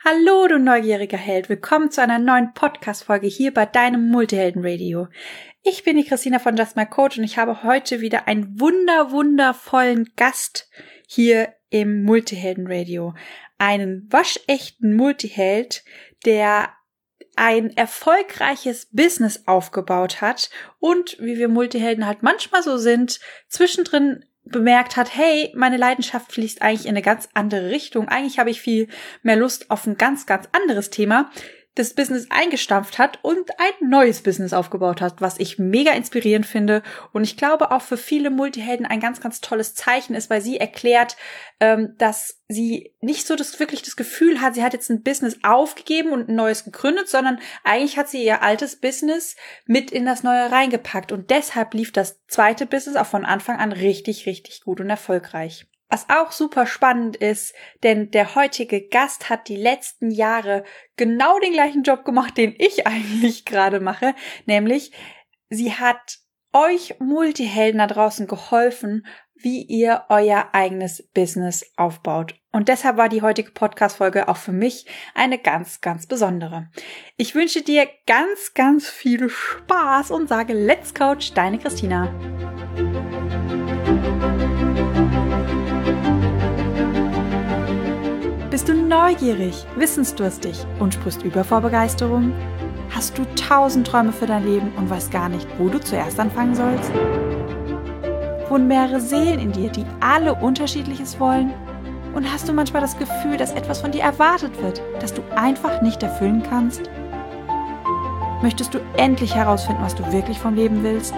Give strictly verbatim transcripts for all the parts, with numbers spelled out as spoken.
Hallo, du neugieriger Held. Willkommen zu einer neuen Podcast-Folge hier bei deinem Multihelden-Radio. Ich bin die Christina von Just My Coach und ich habe heute wieder einen wunder, wundervollen Gast hier im Multihelden-Radio. Einen waschechten Multiheld, der ein erfolgreiches Business aufgebaut hat und, wie wir Multihelden halt manchmal so sind, zwischendrin bemerkt hat, hey, meine Leidenschaft fließt eigentlich in eine ganz andere Richtung. Eigentlich habe ich viel mehr Lust auf ein ganz, ganz anderes Thema. Das Business eingestampft hat und ein neues Business aufgebaut hat, was ich mega inspirierend finde. Und ich glaube auch für viele Multihelden ein ganz, ganz tolles Zeichen ist, weil sie erklärt, ähm, dass sie nicht so das wirklich das Gefühl hat, sie hat jetzt ein Business aufgegeben und ein neues gegründet, sondern eigentlich hat sie ihr altes Business mit in das neue reingepackt. Und deshalb lief das zweite Business auch von Anfang an richtig, richtig gut und erfolgreich. Was auch super spannend ist, denn der heutige Gast hat die letzten Jahre genau den gleichen Job gemacht, den ich eigentlich gerade mache, nämlich sie hat euch Multihelden da draußen geholfen, wie ihr euer eigenes Business aufbaut. Und deshalb war die heutige Podcast-Folge auch für mich eine ganz, ganz besondere. Ich wünsche dir ganz, ganz viel Spaß und sage Let's Coach, deine Christina. Bist du neugierig, wissensdurstig und sprichst über vor Begeisterung? Hast du tausend Träume für dein Leben und weißt gar nicht, wo du zuerst anfangen sollst? Wohnen mehrere Seelen in dir, die alle Unterschiedliches wollen? Und hast du manchmal das Gefühl, dass etwas von dir erwartet wird, das du einfach nicht erfüllen kannst? Möchtest du endlich herausfinden, was du wirklich vom Leben willst?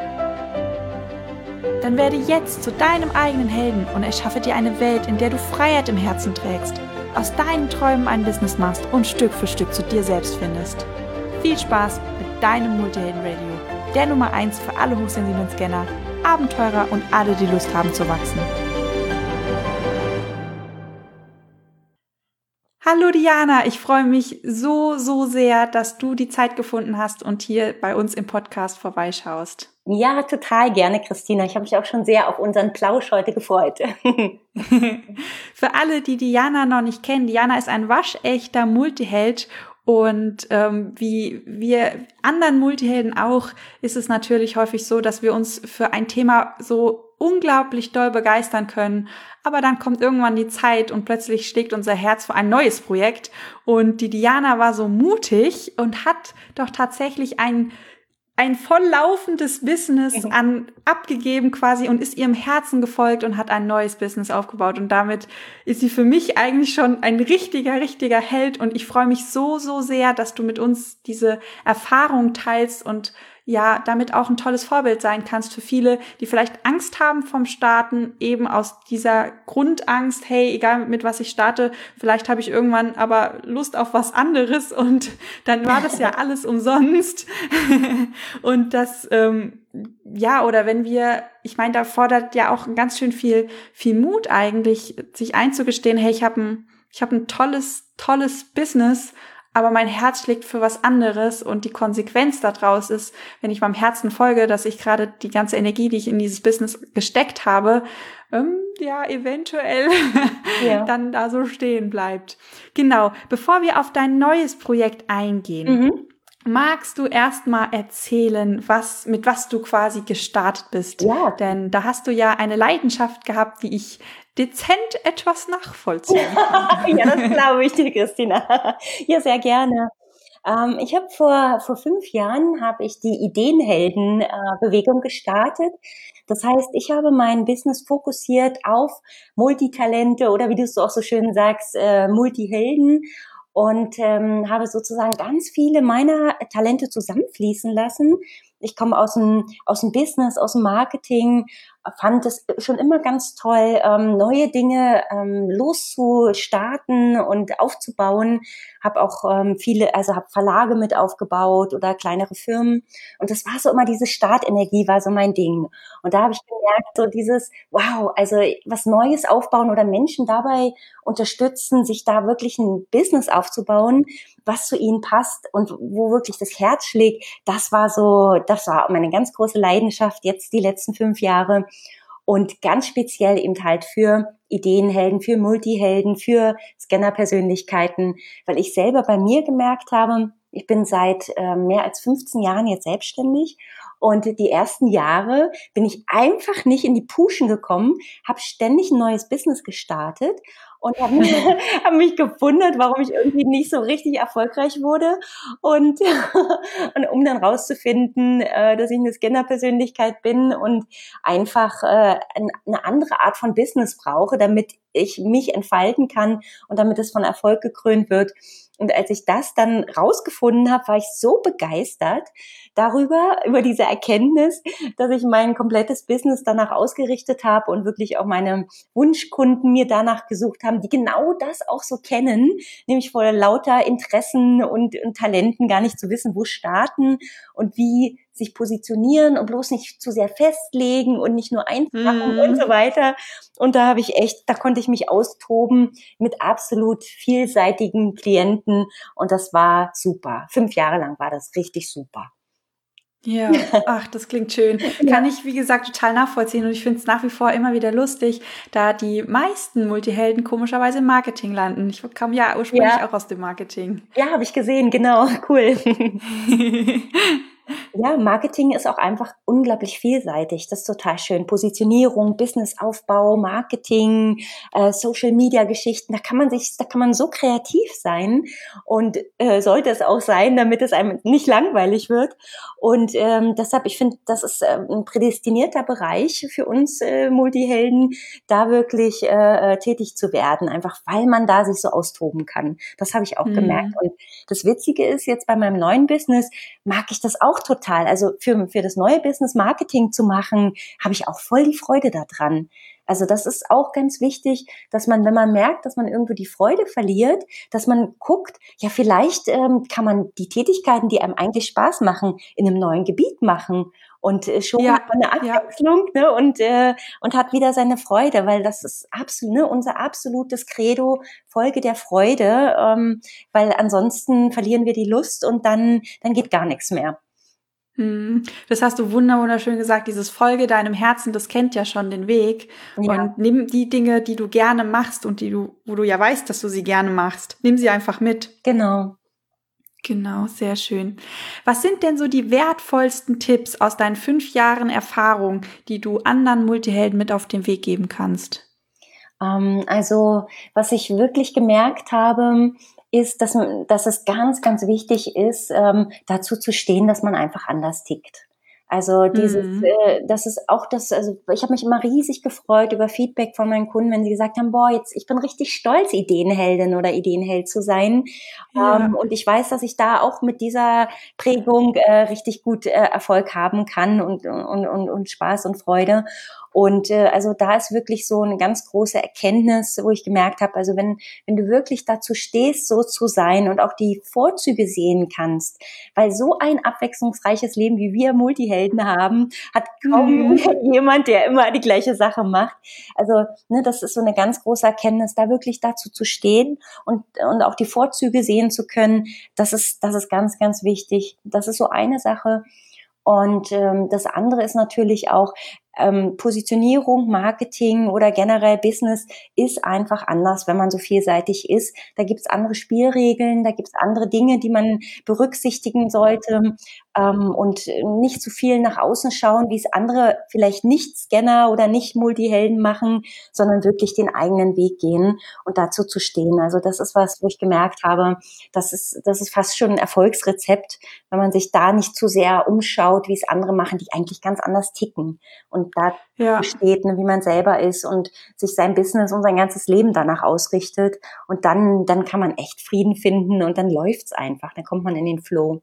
Dann werde jetzt zu deinem eigenen Helden und erschaffe dir eine Welt, in der du Freiheit im Herzen trägst, aus deinen Träumen ein Business machst und Stück für Stück zu dir selbst findest. Viel Spaß mit deinem Multihelden-Radio, der Nummer eins für alle hochsensiblen Scanner, Abenteurer und alle, die Lust haben zu wachsen. Hallo Diana, ich freue mich so, so sehr, dass du die Zeit gefunden hast und hier bei uns im Podcast vorbeischaust. Ja, total gerne, Christina. Ich habe mich auch schon sehr auf unseren Plausch heute gefreut. Für alle, die Diana noch nicht kennen, Diana ist ein waschechter Multiheld und ähm, wie wir anderen Multihelden auch, ist es natürlich häufig so, dass wir uns für ein Thema so unglaublich doll begeistern können, aber dann kommt irgendwann die Zeit und plötzlich schlägt unser Herz für ein neues Projekt und die Diana war so mutig und hat doch tatsächlich ein ein volllaufendes Business an abgegeben quasi und ist ihrem Herzen gefolgt und hat ein neues Business aufgebaut und damit ist sie für mich eigentlich schon ein richtiger, richtiger Held und ich freue mich so, so sehr, dass du mit uns diese Erfahrung teilst und ja, damit auch ein tolles Vorbild sein kannst für viele, die vielleicht Angst haben vom Starten, eben aus dieser Grundangst, hey, egal mit was ich starte, vielleicht habe ich irgendwann aber Lust auf was anderes und dann war das ja alles umsonst. Und das, ähm, ja, oder wenn wir, ich meine, da fordert ja auch ganz schön viel, viel Mut eigentlich, sich einzugestehen, hey, ich habe ein, ich habe ein tolles, tolles Business, aber mein Herz schlägt für was anderes und die Konsequenz daraus ist, wenn ich meinem Herzen folge, dass ich gerade die ganze Energie, die ich in dieses Business gesteckt habe, ähm, ja, eventuell ja. dann da so stehen bleibt. Genau, bevor wir auf dein neues Projekt eingehen, mhm. magst du erst mal erzählen, was, mit was du quasi gestartet bist? Ja. Denn da hast du ja eine Leidenschaft gehabt, die ich dezent etwas nachvollziehen kann. Ja, das glaube ich dir, Christina. Ja, sehr gerne. Ähm, ich habe vor vor fünf Jahren habe ich die Ideenhelden-Bewegung äh, gestartet. Das heißt, ich habe mein Business fokussiert auf Multitalente oder wie du es auch so schön sagst, äh, Multihelden. Und ähm, habe sozusagen ganz viele meiner Talente zusammenfließen lassen. Ich komme aus dem aus dem Business, aus dem Marketing, fand es schon immer ganz toll, ähm, neue Dinge ähm, loszustarten und aufzubauen. Habe auch ähm, viele, also habe Verlage mit aufgebaut oder kleinere Firmen. Und das war so immer diese Startenergie, war so mein Ding. Und da habe ich gemerkt, so dieses, wow, also was Neues aufbauen oder Menschen dabei unterstützen, sich da wirklich ein Business aufzubauen, was zu ihnen passt und wo wirklich das Herz schlägt, das war so, das war meine ganz große Leidenschaft jetzt die letzten fünf Jahre. und ganz speziell eben halt für Ideenhelden, für Multihelden, für Scanner-Persönlichkeiten, weil ich selber bei mir gemerkt habe, ich bin seit äh, mehr als fünfzehn Jahren jetzt selbstständig und die ersten Jahre bin ich einfach nicht in die Puschen gekommen, habe ständig ein neues Business gestartet und habe mich, hab mich gewundert, warum ich irgendwie nicht so richtig erfolgreich wurde. Und, und um dann rauszufinden, äh, dass ich eine Scanner-Persönlichkeit bin und einfach äh, eine andere Art von Business brauche, damit ich mich entfalten kann und damit es von Erfolg gekrönt wird. Und als ich das dann rausgefunden habe, war ich so begeistert darüber, über diese Erkenntnis, dass ich mein komplettes Business danach ausgerichtet habe und wirklich auch meine Wunschkunden mir danach gesucht haben, die genau das auch so kennen, nämlich vor lauter Interessen und, und Talenten gar nicht zu wissen, wo starten und wie sich positionieren und bloß nicht zu sehr festlegen und nicht nur eins machen mm. und so weiter. Und da habe ich echt, da konnte ich mich austoben mit absolut vielseitigen Klienten und das war super. Fünf Jahre lang war das richtig super. Ja, ach, das klingt schön. Kann ich, wie gesagt, total nachvollziehen und ich finde es nach wie vor immer wieder lustig, da die meisten Multihelden komischerweise im Marketing landen. Ich komme ja ursprünglich ja. auch aus dem Marketing. Ja, habe ich gesehen, genau, cool. Ja, Marketing ist auch einfach unglaublich vielseitig. Das ist total schön. Positionierung, Businessaufbau, Marketing, äh, Social-Media-Geschichten. Da kann man sich, da kann man so kreativ sein und äh, sollte es auch sein, damit es einem nicht langweilig wird. Und ähm, deshalb, ich finde, das ist äh, ein prädestinierter Bereich für uns äh, Multihelden, da wirklich äh, tätig zu werden, einfach weil man da sich so austoben kann. Das habe ich auch mhm. gemerkt. Und das Witzige ist jetzt bei meinem neuen Business, mag ich das auch total. Also für, für das neue Business Marketing zu machen, habe ich auch voll die Freude daran. Also das ist auch ganz wichtig, dass man, wenn man merkt, dass man irgendwo die Freude verliert, dass man guckt, ja vielleicht ähm, kann man die Tätigkeiten, die einem eigentlich Spaß machen, in einem neuen Gebiet machen und äh, schon ja, eine Abwechslung ja. ne, und, äh, und hat wieder seine Freude, weil das ist absolut ne, unser absolutes Credo, Folge der Freude, ähm, weil ansonsten verlieren wir die Lust und dann, dann geht gar nichts mehr. Das hast du wunderschön gesagt, dieses Folge deinem Herzen, das kennt ja schon den Weg. Ja. Und nimm die Dinge, die du gerne machst und die du, wo du ja weißt, dass du sie gerne machst, nimm sie einfach mit. Genau. Genau, sehr schön. Was sind denn so die wertvollsten Tipps aus deinen fünf Jahren Erfahrung, die du anderen Multihelden mit auf den Weg geben kannst? Ähm, also, was ich wirklich gemerkt habe, ist, dass, dass es ganz, ganz wichtig ist, ähm, dazu zu stehen, dass man einfach anders tickt. Also dieses, mhm. äh, das ist auch das, also ich habe mich immer riesig gefreut über Feedback von meinen Kunden, wenn sie gesagt haben, boah, jetzt ich bin richtig stolz, Ideenheldin oder Ideenheld zu sein. Ja. Ähm, und ich weiß, dass ich da auch mit dieser Prägung äh, richtig gut äh, Erfolg haben kann und, und, und, und Spaß und Freude. Und äh, also da ist wirklich so eine ganz große Erkenntnis, wo ich gemerkt habe, also wenn wenn du wirklich dazu stehst, so zu sein und auch die Vorzüge sehen kannst, weil so ein abwechslungsreiches Leben, wie wir Multihelden haben, hat kaum mhm. jemand, der immer die gleiche Sache macht. Also ne, das ist so eine ganz große Erkenntnis, da wirklich dazu zu stehen und und auch die Vorzüge sehen zu können. Das ist das ist ganz ganz wichtig. Das ist so eine Sache. Und ähm, das andere ist natürlich auch, ähm, Positionierung, Marketing oder generell Business ist einfach anders, wenn man so vielseitig ist. Da gibt's andere Spielregeln, da gibt's andere Dinge, die man berücksichtigen sollte ähm, und nicht zu viel nach außen schauen, wie es andere vielleicht nicht Scanner oder nicht Multihelden machen, sondern wirklich den eigenen Weg gehen und dazu zu stehen. Also das ist was, wo ich gemerkt habe, das ist, das ist fast schon ein Erfolgsrezept, wenn man sich da nicht zu sehr umschaut, wie es andere machen, die eigentlich ganz anders ticken. Und da ja. steht, ne, wie man selber ist und sich sein Business und sein ganzes Leben danach ausrichtet. Und dann, dann kann man echt Frieden finden und dann läuft's einfach. Dann kommt man in den Flow.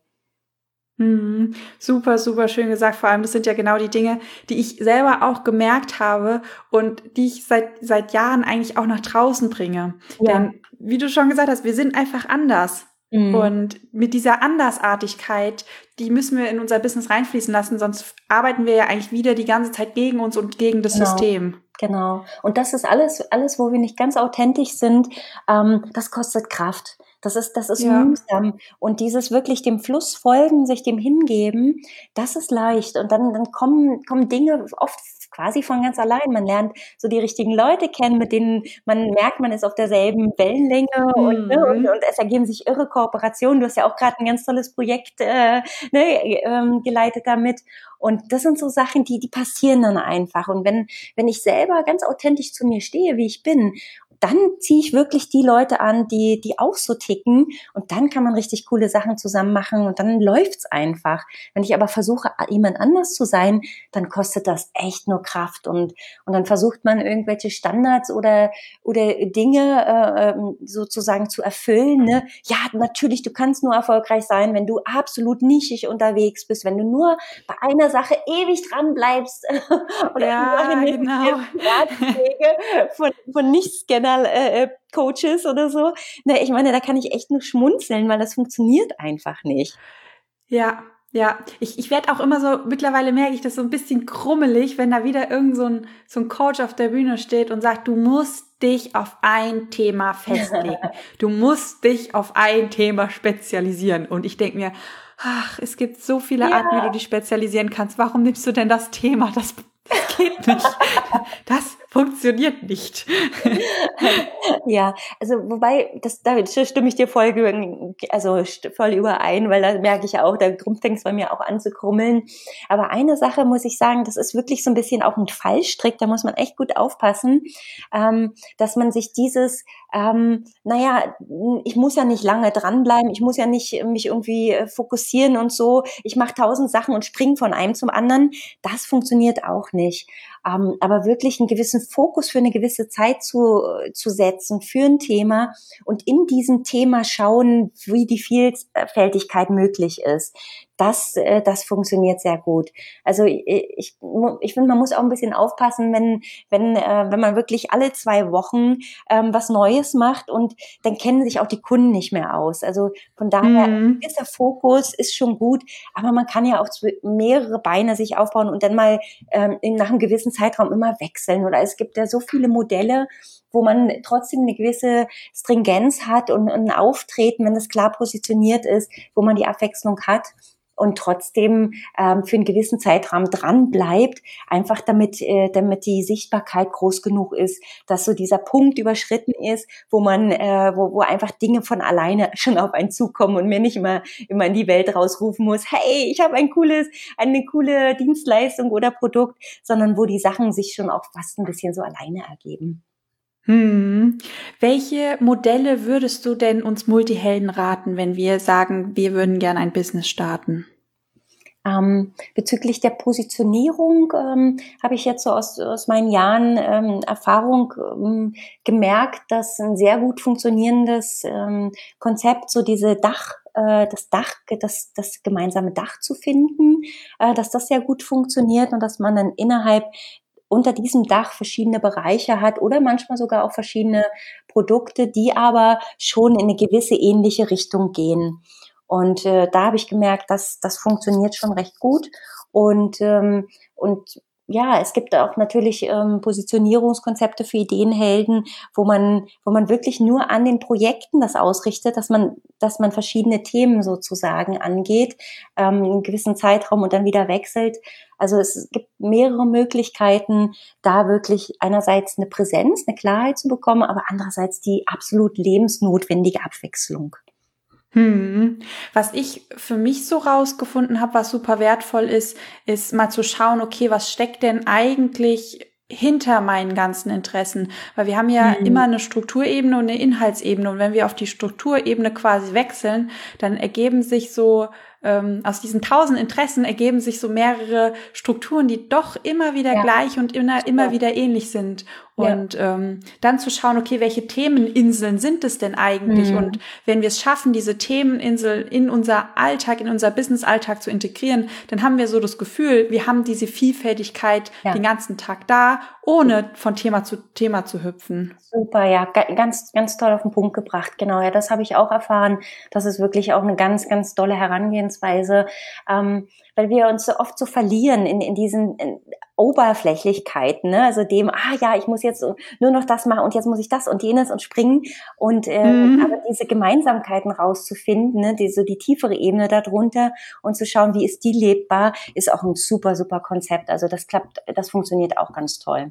Mhm. Super, super schön gesagt. Vor allem, das sind ja genau die Dinge, die ich selber auch gemerkt habe und die ich seit, seit Jahren eigentlich auch nach draußen bringe. Ja. Denn, wie du schon gesagt hast, wir sind einfach anders. Mhm. Und mit dieser Andersartigkeit, die müssen wir in unser Business reinfließen lassen, sonst arbeiten wir ja eigentlich wieder die ganze Zeit gegen uns und gegen das genau. System. Genau. Und das ist alles, alles, wo wir nicht ganz authentisch sind, ähm, das kostet Kraft. Das ist, das ist ja. mühsam. Und dieses wirklich dem Fluss folgen, sich dem hingeben, das ist leicht. Und dann, dann kommen, kommen Dinge, oft quasi von ganz allein. Man lernt so die richtigen Leute kennen, mit denen man merkt, man ist auf derselben Wellenlänge und, ne, und, Mhm. und es ergeben sich irre Kooperationen. Du hast ja auch gerade ein ganz tolles Projekt äh, ne, ähm, geleitet damit. Und das sind so Sachen, die, die passieren dann einfach. Und wenn, wenn ich selber ganz authentisch zu mir stehe, wie ich bin, dann ziehe ich wirklich die Leute an, die, die auch so ticken. Und dann kann man richtig coole Sachen zusammen machen und dann läuft's einfach. Wenn ich aber versuche, jemand anders zu sein, dann kostet das echt nur Kraft. Und, und dann versucht man irgendwelche Standards oder, oder Dinge äh, sozusagen zu erfüllen. Ne? Ja, natürlich, du kannst nur erfolgreich sein, wenn du absolut nischig unterwegs bist, wenn du nur bei einer Sache ewig dran bleibst oder die Sache Ja, nicht genau. Ratschläge von, von Nicht-Scanner-Coaches oder so. Na, ich meine, da kann ich echt nur schmunzeln, weil das funktioniert einfach nicht. Ja, ja. Ich, ich werde auch immer so, mittlerweile merke ich das so ein bisschen krummelig, wenn da wieder irgend so ein, so ein Coach auf der Bühne steht und sagt, du musst dich auf ein Thema festlegen. Du musst dich auf ein Thema spezialisieren. Und ich denke mir, ach, es gibt so viele Ja. Arten, wie du dich spezialisieren kannst. Warum nimmst du denn das Thema? Das, das geht nicht. Das funktioniert nicht. Ja, also wobei, das, da stimme ich dir voll, ge- also st- voll überein, weil da merke ich auch, da fängt es bei mir auch an zu krummeln. Aber eine Sache muss ich sagen, das ist wirklich so ein bisschen auch ein Fallstrick, da muss man echt gut aufpassen, ähm, dass man sich dieses, ähm, naja, ich muss ja nicht lange dranbleiben, ich muss ja nicht mich irgendwie äh, fokussieren und so, ich mache tausend Sachen und springe von einem zum anderen, das funktioniert auch nicht. Ähm, aber wirklich einen gewissen Fokus für eine gewisse Zeit zu, zu setzen für ein Thema und in diesem Thema schauen, wie die Vielfältigkeit möglich ist. Das, äh, das funktioniert sehr gut. Also ich, ich, ich finde, man muss auch ein bisschen aufpassen, wenn, wenn, äh, wenn man wirklich alle zwei Wochen ähm, was Neues macht und dann kennen sich auch die Kunden nicht mehr aus. Also von daher, Hm. dieser Fokus ist schon gut, aber man kann ja auch mehrere Beine sich aufbauen und dann mal ähm, nach einem gewissen Zeitraum immer wechseln. Oder es gibt ja so viele Modelle, wo man trotzdem eine gewisse Stringenz hat und ein Auftreten, wenn es klar positioniert ist, wo man die Abwechslung hat und trotzdem ähm, für einen gewissen Zeitraum dran bleibt, einfach damit äh, damit die Sichtbarkeit groß genug ist, dass so dieser Punkt überschritten ist, wo man äh, wo, wo einfach Dinge von alleine schon auf einen zukommen und mir nicht immer immer in die Welt rausrufen muss, hey, ich habe ein cooles eine coole Dienstleistung oder Produkt, sondern wo die Sachen sich schon auch fast ein bisschen so alleine ergeben. Hm. Welche Modelle würdest du denn uns Multihelden raten, wenn wir sagen, wir würden gerne ein Business starten? Ähm, bezüglich der Positionierung ähm, habe ich jetzt so aus, aus meinen Jahren ähm, Erfahrung ähm, gemerkt, dass ein sehr gut funktionierendes ähm, Konzept, so diese Dach, äh, das Dach, das, das gemeinsame Dach zu finden, äh, dass das sehr gut funktioniert und dass man dann innerhalb unter diesem Dach verschiedene Bereiche hat oder manchmal sogar auch verschiedene Produkte, die aber schon in eine gewisse ähnliche Richtung gehen. Und äh, da habe ich gemerkt, dass das funktioniert schon recht gut. Und ähm, und ja, es gibt auch natürlich ähm, Positionierungskonzepte für Ideenhelden, wo man wo man wirklich nur an den Projekten das ausrichtet, dass man dass man verschiedene Themen sozusagen angeht, ähm, in einem gewissen Zeitraum und dann wieder wechselt. Also es gibt mehrere Möglichkeiten, da wirklich einerseits eine Präsenz, eine Klarheit zu bekommen, aber andererseits die absolut lebensnotwendige Abwechslung. Hm. Was ich für mich so rausgefunden habe, was super wertvoll ist, ist mal zu schauen, okay, was steckt denn eigentlich hinter meinen ganzen Interessen? Weil wir haben ja Mhm. immer eine Strukturebene und eine Inhaltsebene. Und wenn wir auf die Strukturebene quasi wechseln, dann ergeben sich so, ähm, aus diesen tausend Interessen ergeben sich so mehrere Strukturen, die doch immer wieder Ja. gleich und immer, immer wieder ähnlich sind. Ja. Und ähm, dann zu schauen, okay, welche Themeninseln sind es denn eigentlich? Mhm. Und wenn wir es schaffen, diese Themeninsel in unser Alltag, in unser Business-Alltag zu integrieren, dann haben wir so das Gefühl, wir haben diese Vielfältigkeit Ja. den ganzen Tag da, ohne von Thema zu Thema zu hüpfen. Super, ja, ga- ganz, ganz toll auf den Punkt gebracht. Genau, ja, das habe ich auch erfahren. Das ist wirklich auch eine ganz, ganz tolle Herangehensweise, ähm, weil wir uns so oft so verlieren in, in diesen, in, Oberflächlichkeit, ne? Also dem, ah ja, ich muss jetzt nur noch das machen und jetzt muss ich das und jenes und springen und äh, mhm. aber diese Gemeinsamkeiten rauszufinden, ne? Die, so die tiefere Ebene darunter und zu schauen, wie ist die lebbar, ist auch ein super, super Konzept. Also das klappt, das funktioniert auch ganz toll.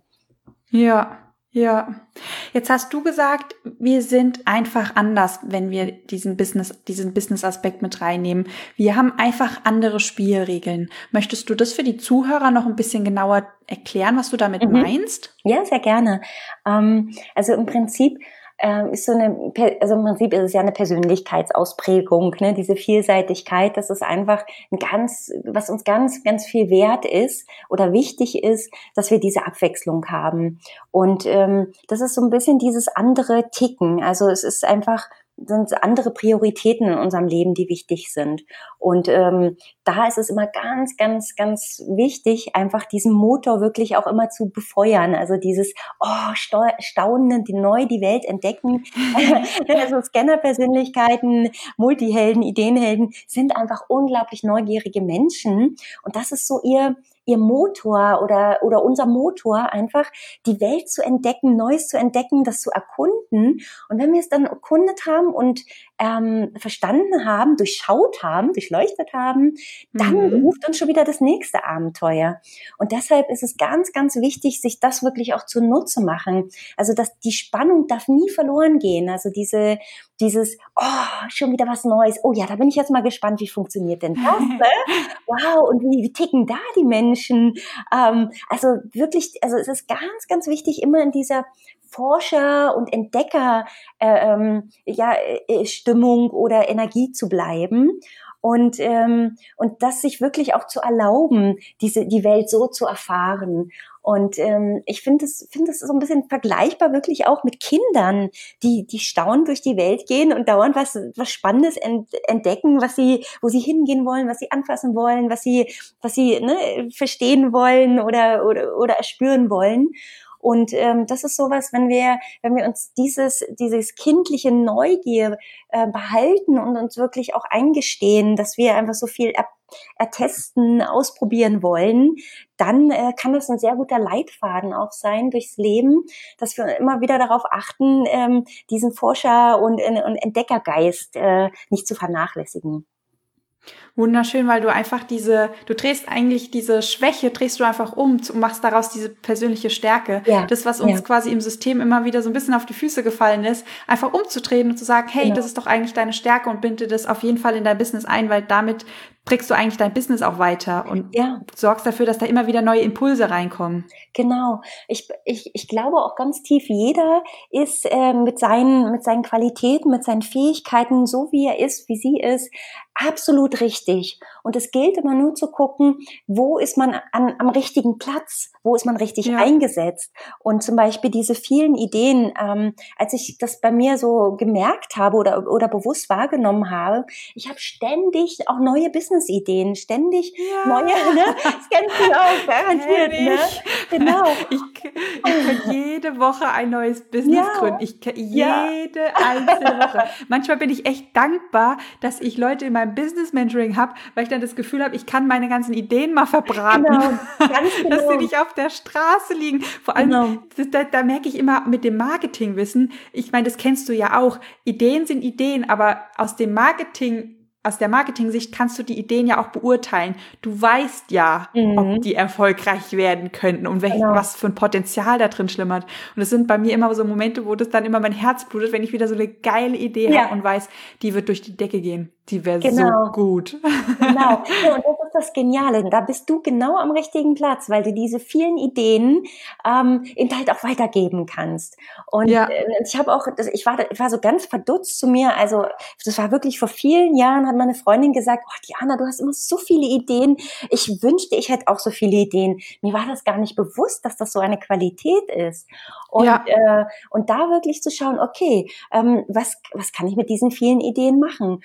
Ja. Ja, jetzt hast du gesagt, wir sind einfach anders, wenn wir diesen Business, diesen Business-Aspekt mit reinnehmen. Wir haben einfach andere Spielregeln. Möchtest du das für die Zuhörer noch ein bisschen genauer erklären, was du damit mhm. meinst? Ja, sehr gerne. Ähm, also im Prinzip ist so eine, also im Prinzip ist es ja eine Persönlichkeitsausprägung, ne? Diese Vielseitigkeit, das ist einfach ein ganz, was uns ganz, ganz viel wert ist oder wichtig ist, dass wir diese Abwechslung haben. Und ähm, das ist so ein bisschen dieses andere Ticken. Also es ist einfach, sind andere Prioritäten in unserem Leben, die wichtig sind. Und ähm, da ist es immer ganz, ganz, ganz wichtig, einfach diesen Motor wirklich auch immer zu befeuern. Also dieses oh, Staunen, die neu die Welt entdecken. Also Scanner-Persönlichkeiten, Multihelden, Ideenhelden sind einfach unglaublich neugierige Menschen. Und das ist so ihr ihr Motor oder oder unser Motor, einfach die Welt zu entdecken, Neues zu entdecken, das zu erkunden. Und wenn wir es dann erkundet haben und ähm, verstanden haben, durchschaut haben, durchleuchtet haben, dann mhm. ruft uns schon wieder das nächste Abenteuer. Und deshalb ist es ganz, ganz wichtig, sich das wirklich auch zunutze machen. Also dass die Spannung darf nie verloren gehen. Also diese dieses, oh, schon wieder was Neues. Oh ja, da bin ich jetzt mal gespannt, wie funktioniert denn das? Ne? Wow, und wie, wie ticken da die Menschen? Ähm, also wirklich, also es ist ganz, ganz wichtig, immer in dieser Forscher- und Entdecker äh, ähm, ja, äh, Stimmung oder Energie zu bleiben. Und ähm, und das sich wirklich auch zu erlauben, diese die Welt so zu erfahren. Und ähm, ich finde es finde es so ein bisschen vergleichbar wirklich auch mit Kindern, die die staunend durch die Welt gehen und dauernd was was Spannendes ent, entdecken, was sie wo sie hingehen wollen, was sie anfassen wollen, was sie was sie ne, verstehen wollen oder oder oder erspüren wollen. Und ähm, das ist sowas, wenn wir, wenn wir uns dieses, dieses kindliche Neugier äh, behalten und uns wirklich auch eingestehen, dass wir einfach so viel er, ertesten, ausprobieren wollen, dann äh, kann das ein sehr guter Leitfaden auch sein durchs Leben, dass wir immer wieder darauf achten, ähm, diesen Forscher- und, und Entdeckergeist äh, nicht zu vernachlässigen. Wunderschön, weil du einfach diese, du drehst eigentlich diese Schwäche, drehst du einfach um und machst daraus diese persönliche Stärke. Ja, das, was uns ja. quasi im System immer wieder so ein bisschen auf die Füße gefallen ist, einfach umzudrehen und zu sagen, hey, genau. das ist doch eigentlich deine Stärke und binde das auf jeden Fall in dein Business ein, weil damit trägst du eigentlich dein Business auch weiter und ja. sorgst dafür, dass da immer wieder neue Impulse reinkommen. Genau. Ich, ich, ich glaube auch ganz tief, jeder ist äh, mit seinen, mit seinen Qualitäten, mit seinen Fähigkeiten, so wie er ist, wie sie ist, absolut richtig. Und es gilt immer nur zu gucken, wo ist man an, am richtigen Platz, wo ist man richtig ja. eingesetzt. Und zum Beispiel diese vielen Ideen, ähm, als ich das bei mir so gemerkt habe oder, oder bewusst wahrgenommen habe, ich habe ständig auch neue Business-Ideen, ständig ja. neue, ne? Das kennst du auch, garantiert, ne? Genau. Ich, ich könnte jede Woche ein neues Business ja. gründen. Ich jede ja. einzelne Woche. Manchmal bin ich echt dankbar, dass ich Leute in meinem Business-Mentoring habe, weil ich dann das Gefühl habe, ich kann meine ganzen Ideen mal verbraten. Genau, ganz genau. Dass sie nicht auf der Straße liegen. Vor allem, genau. das, da, da merke ich immer mit dem Marketingwissen, ich meine, das kennst du ja auch, Ideen sind Ideen, aber aus dem Marketing Aus der Marketing-Sicht kannst du die Ideen ja auch beurteilen. Du weißt ja, mhm. ob die erfolgreich werden könnten und welch, genau. was für ein Potenzial da drin schlummert. Und es sind bei mir immer so Momente, wo das dann immer mein Herz blutet, wenn ich wieder so eine geile Idee ja. habe und weiß, die wird durch die Decke gehen. Die wäre genau. so gut. Genau. Ja, und das ist das Geniale. Da bist du genau am richtigen Platz, weil du diese vielen Ideen ähm, eben halt auch weitergeben kannst. Und ja. äh, ich habe auch, ich war, ich war so ganz verdutzt zu mir. Also das war wirklich vor vielen Jahren, hat meine Freundin gesagt, oh Diana, du hast immer so viele Ideen. Ich wünschte, ich hätte auch so viele Ideen. Mir war das gar nicht bewusst, dass das so eine Qualität ist. Und ja. äh, und da wirklich zu schauen, okay, ähm, was was kann ich mit diesen vielen Ideen machen? Und ich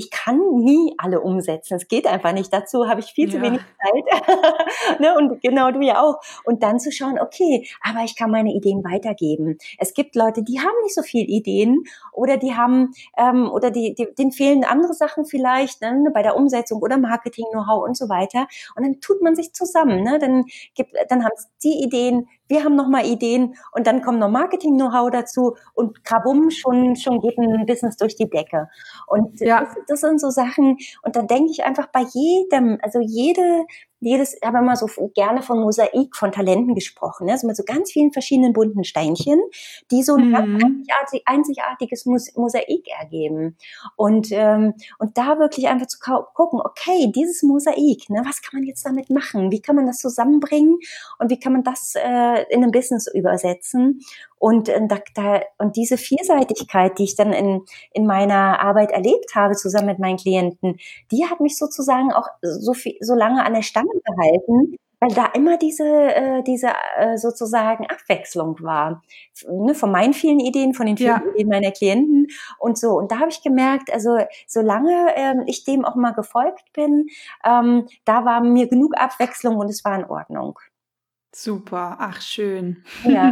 ich kann nie alle umsetzen. Es geht einfach nicht. Dazu habe ich viel zu Ja. wenig Zeit. Ne? Und genau du ja auch. Und dann zu schauen, okay, aber ich kann meine Ideen weitergeben. Es gibt Leute, die haben nicht so viel Ideen oder die haben ähm, oder die, die denen fehlen andere Sachen vielleicht, ne, bei der Umsetzung oder Marketing-Know-how und so weiter. Und dann tut man sich zusammen. Ne? Dann gibt, dann haben die Ideen, wir haben nochmal Ideen und dann kommt noch Marketing-Know-how dazu und krabum, schon, schon geht ein Business durch die Decke. Und Ja. das, das sind so Sachen, und dann denke ich einfach bei jedem, also jede, jedes, ich habe immer so gerne von Mosaik von Talenten gesprochen, ne? Also mit so ganz vielen verschiedenen bunten Steinchen, die so ein Mhm. ganz einzigartig, einzigartiges Mosaik ergeben. Und, ähm, und da wirklich einfach zu gucken, okay, dieses Mosaik, ne, was kann man jetzt damit machen? Wie kann man das zusammenbringen? Und wie kann man das äh, in ein Business übersetzen? Und, äh, da, da, und diese Vielseitigkeit, die ich dann in, in meiner Arbeit erlebt habe, zusammen mit meinen Klienten, die hat mich sozusagen auch so viel, so lange an der Stange gehalten, weil da immer diese, äh, diese äh, sozusagen Abwechslung war. Ne, von meinen vielen Ideen, von den vielen Ja. Ideen meiner Klienten und so. Und da habe ich gemerkt, also solange ähm, ich dem auch mal gefolgt bin, ähm, da war mir genug Abwechslung und es war in Ordnung. Super, ach schön. Ja.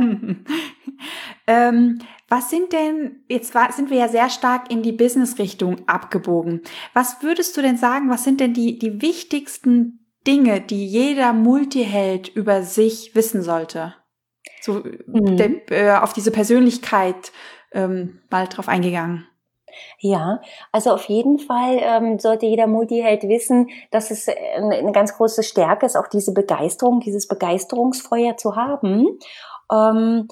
ähm, was sind denn, jetzt war, sind wir ja sehr stark in die Business-Richtung abgebogen. Was würdest du denn sagen, was sind denn die, die wichtigsten Dinge, die jeder Multiheld über sich wissen sollte? So Mhm. der, äh, auf diese Persönlichkeit ähm, mal drauf eingegangen. Ja, also auf jeden Fall ähm, sollte jeder Multiheld wissen, dass es eine, eine ganz große Stärke ist, auch diese Begeisterung, dieses Begeisterungsfeuer zu haben. Ähm,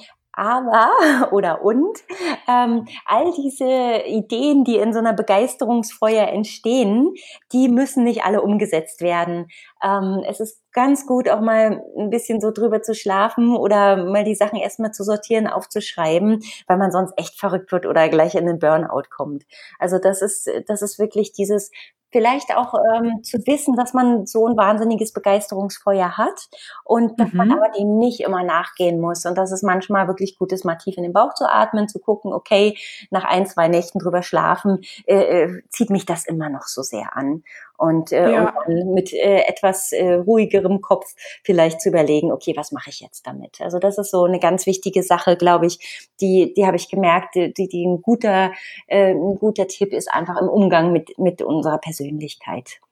aber, oder und, ähm, all diese Ideen, die in so einer Begeisterungsfeuer entstehen, die müssen nicht alle umgesetzt werden. Ähm, es ist ganz gut, auch mal ein bisschen so drüber zu schlafen oder mal die Sachen erstmal zu sortieren, aufzuschreiben, weil man sonst echt verrückt wird oder gleich in den Burnout kommt. Also das ist, das ist wirklich dieses, vielleicht auch ähm, zu wissen, dass man so ein wahnsinniges Begeisterungsfeuer hat und dass man Mhm. aber dem nicht immer nachgehen muss. Und dass es manchmal wirklich gut ist, mal tief in den Bauch zu atmen, zu gucken, okay, nach ein, zwei Nächten drüber schlafen, äh, äh, zieht mich das immer noch so sehr an. Und, äh, Ja. und dann mit äh, etwas äh, ruhigerem Kopf vielleicht zu überlegen, okay, was mache ich jetzt damit? Also das ist so eine ganz wichtige Sache, glaube ich, die die habe ich gemerkt, die, die ein guter äh, ein guter Tipp ist einfach im Umgang mit mit unserer Persönlichkeit.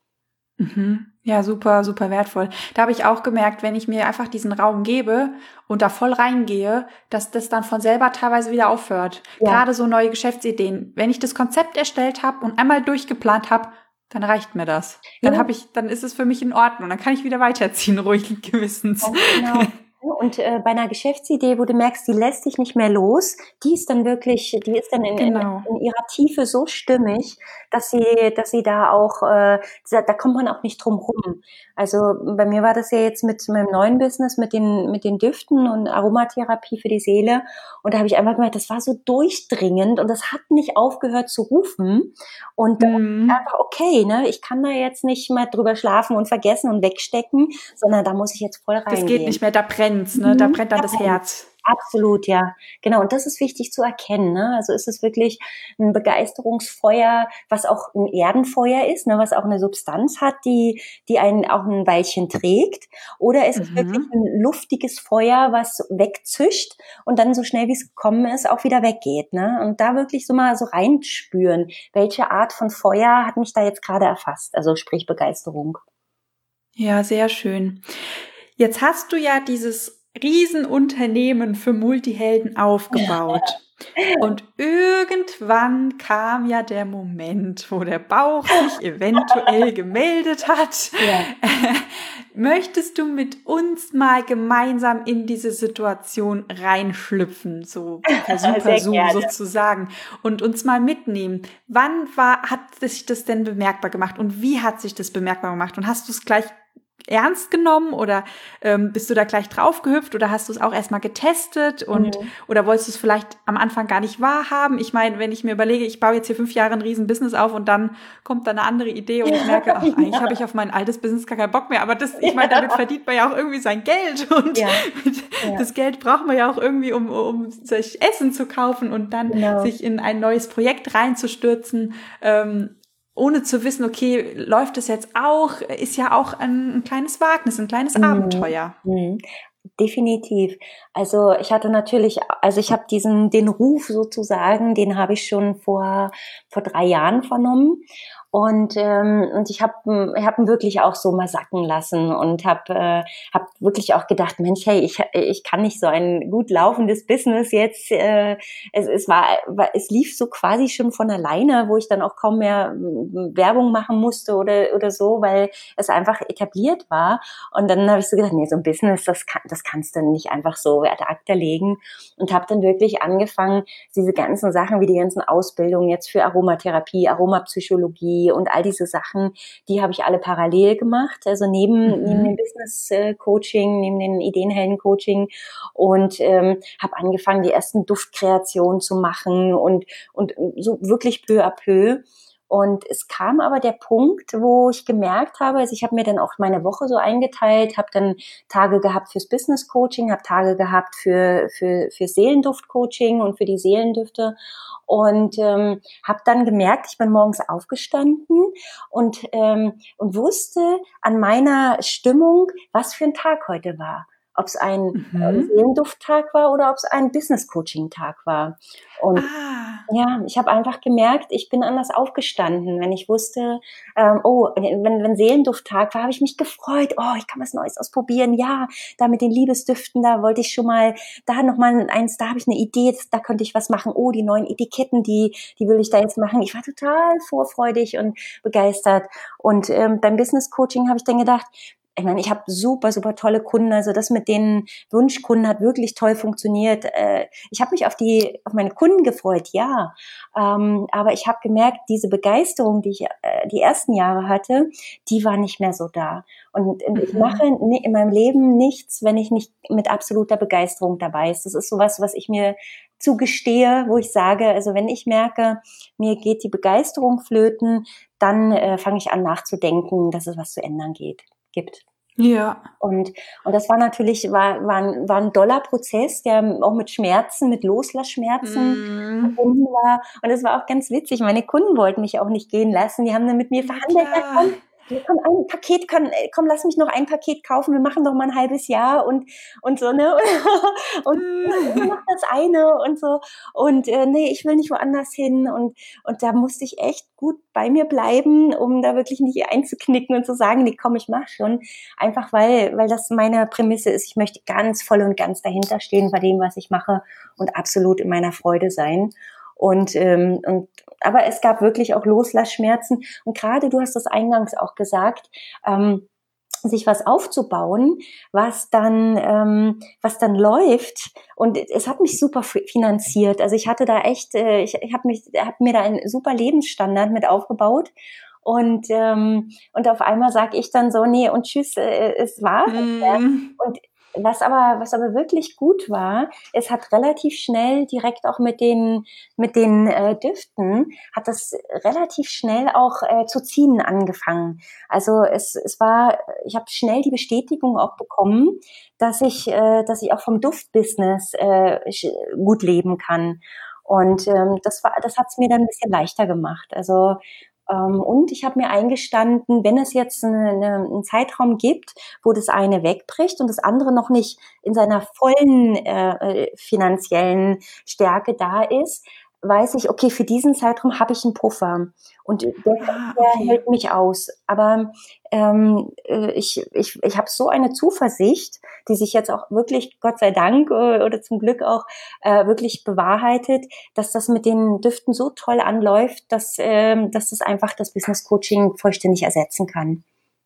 Mhm. Ja, super, super wertvoll. Da habe ich auch gemerkt, wenn ich mir einfach diesen Raum gebe und da voll reingehe, dass das dann von selber teilweise wieder aufhört. Ja. Gerade so neue Geschäftsideen. Wenn ich das Konzept erstellt habe und einmal durchgeplant habe, dann reicht mir das. Dann Ja. habe ich, dann ist es für mich in Ordnung. Dann kann ich wieder weiterziehen, ruhigen Gewissens. Ganz genau. Und äh, bei einer Geschäftsidee, wo du merkst, die lässt dich nicht mehr los, die ist dann wirklich, die ist dann in, Genau. in, in ihrer Tiefe so stimmig, dass sie, dass sie da auch, äh, da, da kommt man auch nicht drum rum. Also bei mir war das ja jetzt mit meinem neuen Business, mit den, mit den Düften und Aromatherapie für die Seele. Und da habe ich einfach gemerkt, das war so durchdringend und das hat nicht aufgehört zu rufen. Und da Mhm. einfach, okay, ne, ich kann da jetzt nicht mal drüber schlafen und vergessen und wegstecken, sondern da muss ich jetzt voll reingehen. Das geht nicht mehr, da brennt's, ne? Da brennt dann das Herz. Absolut, ja. Genau. Und das ist wichtig zu erkennen, ne? Also ist es wirklich ein Begeisterungsfeuer, was auch ein Erdenfeuer ist, ne? Was auch eine Substanz hat, die, die einen auch ein Weilchen trägt? Oder ist es Mhm. wirklich ein luftiges Feuer, was wegzischt und dann so schnell wie es gekommen ist, auch wieder weggeht, ne? Und da wirklich so mal so reinspüren, welche Art von Feuer hat mich da jetzt gerade erfasst? Also sprich Begeisterung. Ja, sehr schön. Jetzt hast du ja dieses Riesenunternehmen für Multihelden aufgebaut. Und irgendwann kam ja der Moment, wo der Bauch sich eventuell gemeldet hat. Ja. Möchtest du mit uns mal gemeinsam in diese Situation reinschlüpfen, so per Sehr Super Zoom gerne. sozusagen, und uns mal mitnehmen? Wann war, hat sich das denn bemerkbar gemacht und wie hat sich das bemerkbar gemacht? Und hast du es gleich ernst genommen oder ähm, bist du da gleich draufgehüpft oder hast du es auch erstmal getestet und Mhm. oder wolltest du es vielleicht am Anfang gar nicht wahrhaben? Ich meine, wenn ich mir überlege, ich baue jetzt hier fünf Jahre ein riesen Business auf und dann kommt da eine andere Idee und ich merke, ach, eigentlich Ja. habe ich auf mein altes Business gar keinen Bock mehr, aber das, ich meine, damit verdient man ja auch irgendwie sein Geld und Ja. Ja. das Geld braucht man ja auch irgendwie, um, um sich Essen zu kaufen und dann Genau. sich in ein neues Projekt reinzustürzen. Ähm, ohne zu wissen, okay, läuft es jetzt auch, ist ja auch ein, ein kleines Wagnis, ein kleines mhm. Abenteuer. Mhm. Definitiv. Also ich hatte natürlich, also ich habe diesen, den Ruf sozusagen, den habe ich schon vor, vor drei Jahren vernommen. Und ähm, und ich habe ich hab ihn wirklich auch so mal sacken lassen und habe äh, hab wirklich auch gedacht, Mensch, hey, ich ich kann nicht so ein gut laufendes Business jetzt. Äh, es es war es lief so quasi schon von alleine, wo ich dann auch kaum mehr Werbung machen musste oder oder so, weil es einfach etabliert war. Und dann habe ich so gedacht, nee, so ein Business, das kann, das kannst du nicht einfach so ad acta legen. Und habe dann wirklich angefangen, diese ganzen Sachen wie die ganzen Ausbildungen jetzt für Aromatherapie, Aromapsychologie und all diese Sachen, die habe ich alle parallel gemacht, also neben, mhm. neben dem Business-Coaching, neben dem Ideenhelden-Coaching und ähm, habe angefangen, die ersten Duftkreationen zu machen und, und so wirklich peu à peu. Und es kam aber der Punkt, wo ich gemerkt habe, also ich habe mir dann auch meine Woche so eingeteilt, habe dann Tage gehabt fürs Business Coaching, habe Tage gehabt für für für Seelenduft Coaching und für die Seelendüfte und ähm, habe dann gemerkt, ich bin morgens aufgestanden und ähm, und wusste an meiner Stimmung, was für ein Tag heute war. Ob es ein mhm. Seelendufttag war oder ob es ein Business-Coaching-Tag war. Und ah. ja, ich habe einfach gemerkt, ich bin anders aufgestanden, wenn ich wusste, ähm, oh, wenn, wenn Seelendufttag war, habe ich mich gefreut, oh, ich kann was Neues ausprobieren, ja, da mit den Liebesdüften, da wollte ich schon mal, da nochmal eins, da habe ich eine Idee, da könnte ich was machen, oh, die neuen Etiketten, die die will ich da jetzt machen. Ich war total vorfreudig und begeistert. Und ähm, beim Business-Coaching habe ich dann gedacht, ich meine, ich habe super, super tolle Kunden, also das mit den Wunschkunden hat wirklich toll funktioniert. Ich habe mich auf die, auf meine Kunden gefreut, ja, aber ich habe gemerkt, diese Begeisterung, die ich die ersten Jahre hatte, die war nicht mehr so da. Und ich mache in meinem Leben nichts, wenn ich nicht mit absoluter Begeisterung dabei ist. Das ist sowas, was ich mir zugestehe, wo ich sage, also wenn ich merke, mir geht die Begeisterung flöten, dann äh, fange ich an nachzudenken, dass es was zu ändern geht. gibt. Ja. Und, und das war natürlich, war, war, ein, war ein doller Prozess, der auch mit Schmerzen, mit Loslassschmerzen mm. verbunden war. Und es war auch ganz witzig. Meine Kunden wollten mich auch nicht gehen lassen. Die haben dann mit mir verhandelt. Ja, komm, ein Paket, kann, komm, lass mich noch ein Paket kaufen, wir machen doch mal ein halbes Jahr und, und so, ne? Und ich mach das eine und so. Und äh, nee, ich will nicht woanders hin. Und, und da musste ich echt gut bei mir bleiben, um da wirklich nicht einzuknicken und zu sagen, nee, komm, ich mach schon. Einfach weil, weil das meine Prämisse ist. Ich möchte ganz voll und ganz dahinter stehen bei dem, was ich mache und absolut in meiner Freude sein. Und, ähm, und aber es gab wirklich auch Loslassschmerzen. Und gerade, du hast das eingangs auch gesagt, ähm, sich was aufzubauen, was dann, ähm, was dann läuft. Und es hat mich super finanziert. Also ich hatte da echt, äh, ich, ich habe mich, habe mir da einen super Lebensstandard mit aufgebaut. Und ähm, und auf einmal sage ich dann so, nee, und tschüss, äh, es war. Mm. Und was aber, was aber wirklich gut war, es hat relativ schnell direkt auch mit den, mit den äh, Düften, hat das relativ schnell auch äh, zu ziehen angefangen. Also es, es war, ich habe schnell die Bestätigung auch bekommen, dass ich, äh, dass ich auch vom Duftbusiness äh, gut leben kann. Und ähm, das war, das hat es mir dann ein bisschen leichter gemacht. Also und ich habe mir eingestanden, wenn es jetzt eine, eine, einen Zeitraum gibt, wo das eine wegbricht und das andere noch nicht in seiner vollen äh, finanziellen Stärke da ist, weiß ich, okay, für diesen Zeitraum habe ich einen Puffer und der, ah, okay. der hält mich aus. Aber ähm, ich, ich, ich habe so eine Zuversicht, die sich jetzt auch wirklich, Gott sei Dank äh, oder zum Glück auch äh, wirklich bewahrheitet, dass das mit den Düften so toll anläuft, dass, ähm, dass das einfach das Business Coaching vollständig ersetzen kann.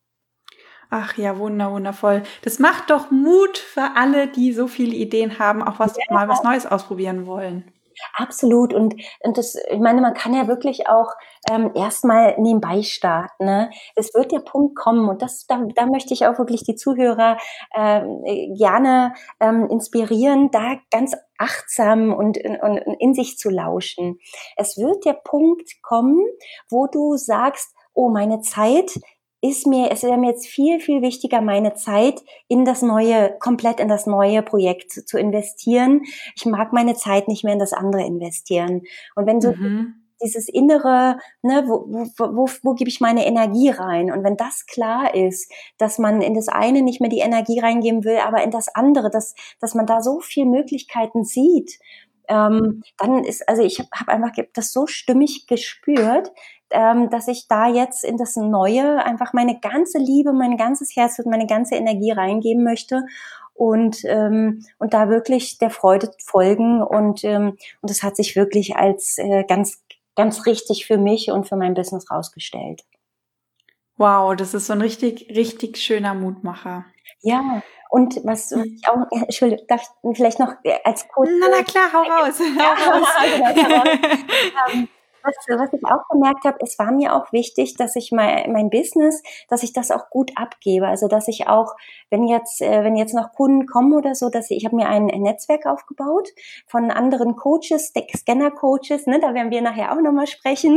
Ach ja, wunder, wundervoll. Das macht doch Mut für alle, die so viele Ideen haben, auch was ja. mal was Neues ausprobieren wollen. Absolut. Und, und das, ich meine, man kann ja wirklich auch ähm, erstmal nebenbei starten. Ne? Es wird der Punkt kommen und das, da, da möchte ich auch wirklich die Zuhörer ähm, gerne ähm, inspirieren, da ganz achtsam und, und, und in sich zu lauschen. Es wird der Punkt kommen, wo du sagst, oh, meine Zeit ist mir, es wäre mir jetzt viel, viel wichtiger, meine Zeit in das neue, komplett in das neue Projekt zu, zu investieren. Ich mag meine Zeit nicht mehr in das andere investieren. Und wenn du mhm. dieses innere, ne, wo, wo, wo, wo gebe ich meine Energie rein? Und wenn das klar ist, dass man in das eine nicht mehr die Energie reingeben will, aber in das andere, dass, dass man da so viele Möglichkeiten sieht, ähm, dann ist, also ich habe hab einfach das so stimmig gespürt, ähm, dass ich da jetzt in das Neue einfach meine ganze Liebe, mein ganzes Herz und meine ganze Energie reingeben möchte und ähm, und da wirklich der Freude folgen und ähm, und das hat sich wirklich als äh, ganz ganz richtig für mich und für mein Business rausgestellt. Wow, das ist so ein richtig, richtig schöner Mutmacher. Ja, und was was ich auch, äh, Entschuldigung, darf ich vielleicht noch äh, als kurze Na, na klar, hau raus, hau raus. genau, ähm, was, was ich auch gemerkt habe, es war mir auch wichtig, dass ich mein, mein Business, dass ich das auch gut abgebe. Also dass ich auch, wenn jetzt, äh, wenn jetzt noch Kunden kommen oder so, dass ich, ich habe mir ein, ein Netzwerk aufgebaut von anderen Coaches, Scanner-Coaches, ne, da werden wir nachher auch nochmal sprechen.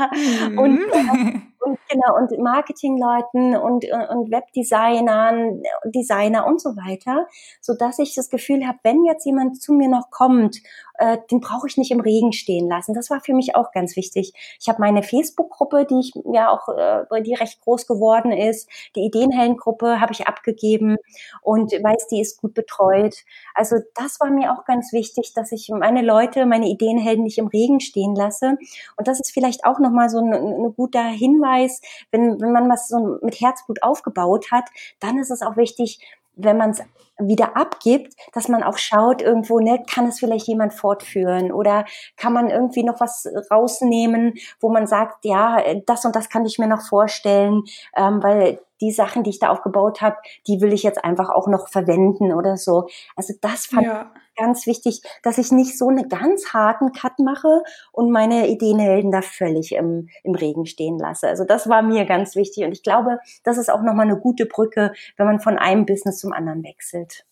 und äh, Und genau, und Marketingleuten und, und Webdesignern, Designer und so weiter, so dass ich das Gefühl habe, wenn jetzt jemand zu mir noch kommt, äh, den brauche ich nicht im Regen stehen lassen. Das war für mich auch ganz wichtig. Ich habe meine Facebook-Gruppe, die ich ja auch, äh, die recht groß geworden ist, die Ideenhelden-Gruppe habe ich abgegeben und weiß, die ist gut betreut. Also das war mir auch ganz wichtig, dass ich meine Leute, meine Ideenhelden nicht im Regen stehen lasse. Und das ist vielleicht auch nochmal so ein, ein guter Hinweis, wenn, wenn man was so mit Herzblut aufgebaut hat, dann ist es auch wichtig, wenn man es wieder abgibt, dass man auch schaut irgendwo, ne, kann es vielleicht jemand fortführen oder kann man irgendwie noch was rausnehmen, wo man sagt, ja, das und das kann ich mir noch vorstellen, ähm, weil die Sachen, die ich da aufgebaut habe, die will ich jetzt einfach auch noch verwenden oder so. Also das fand Ja. ich ganz wichtig, dass ich nicht so einen ganz harten Cut mache und meine Ideenhelden da völlig im, im Regen stehen lasse. Also das war mir ganz wichtig und ich glaube, das ist auch nochmal eine gute Brücke, wenn man von einem Business zum anderen wechselt.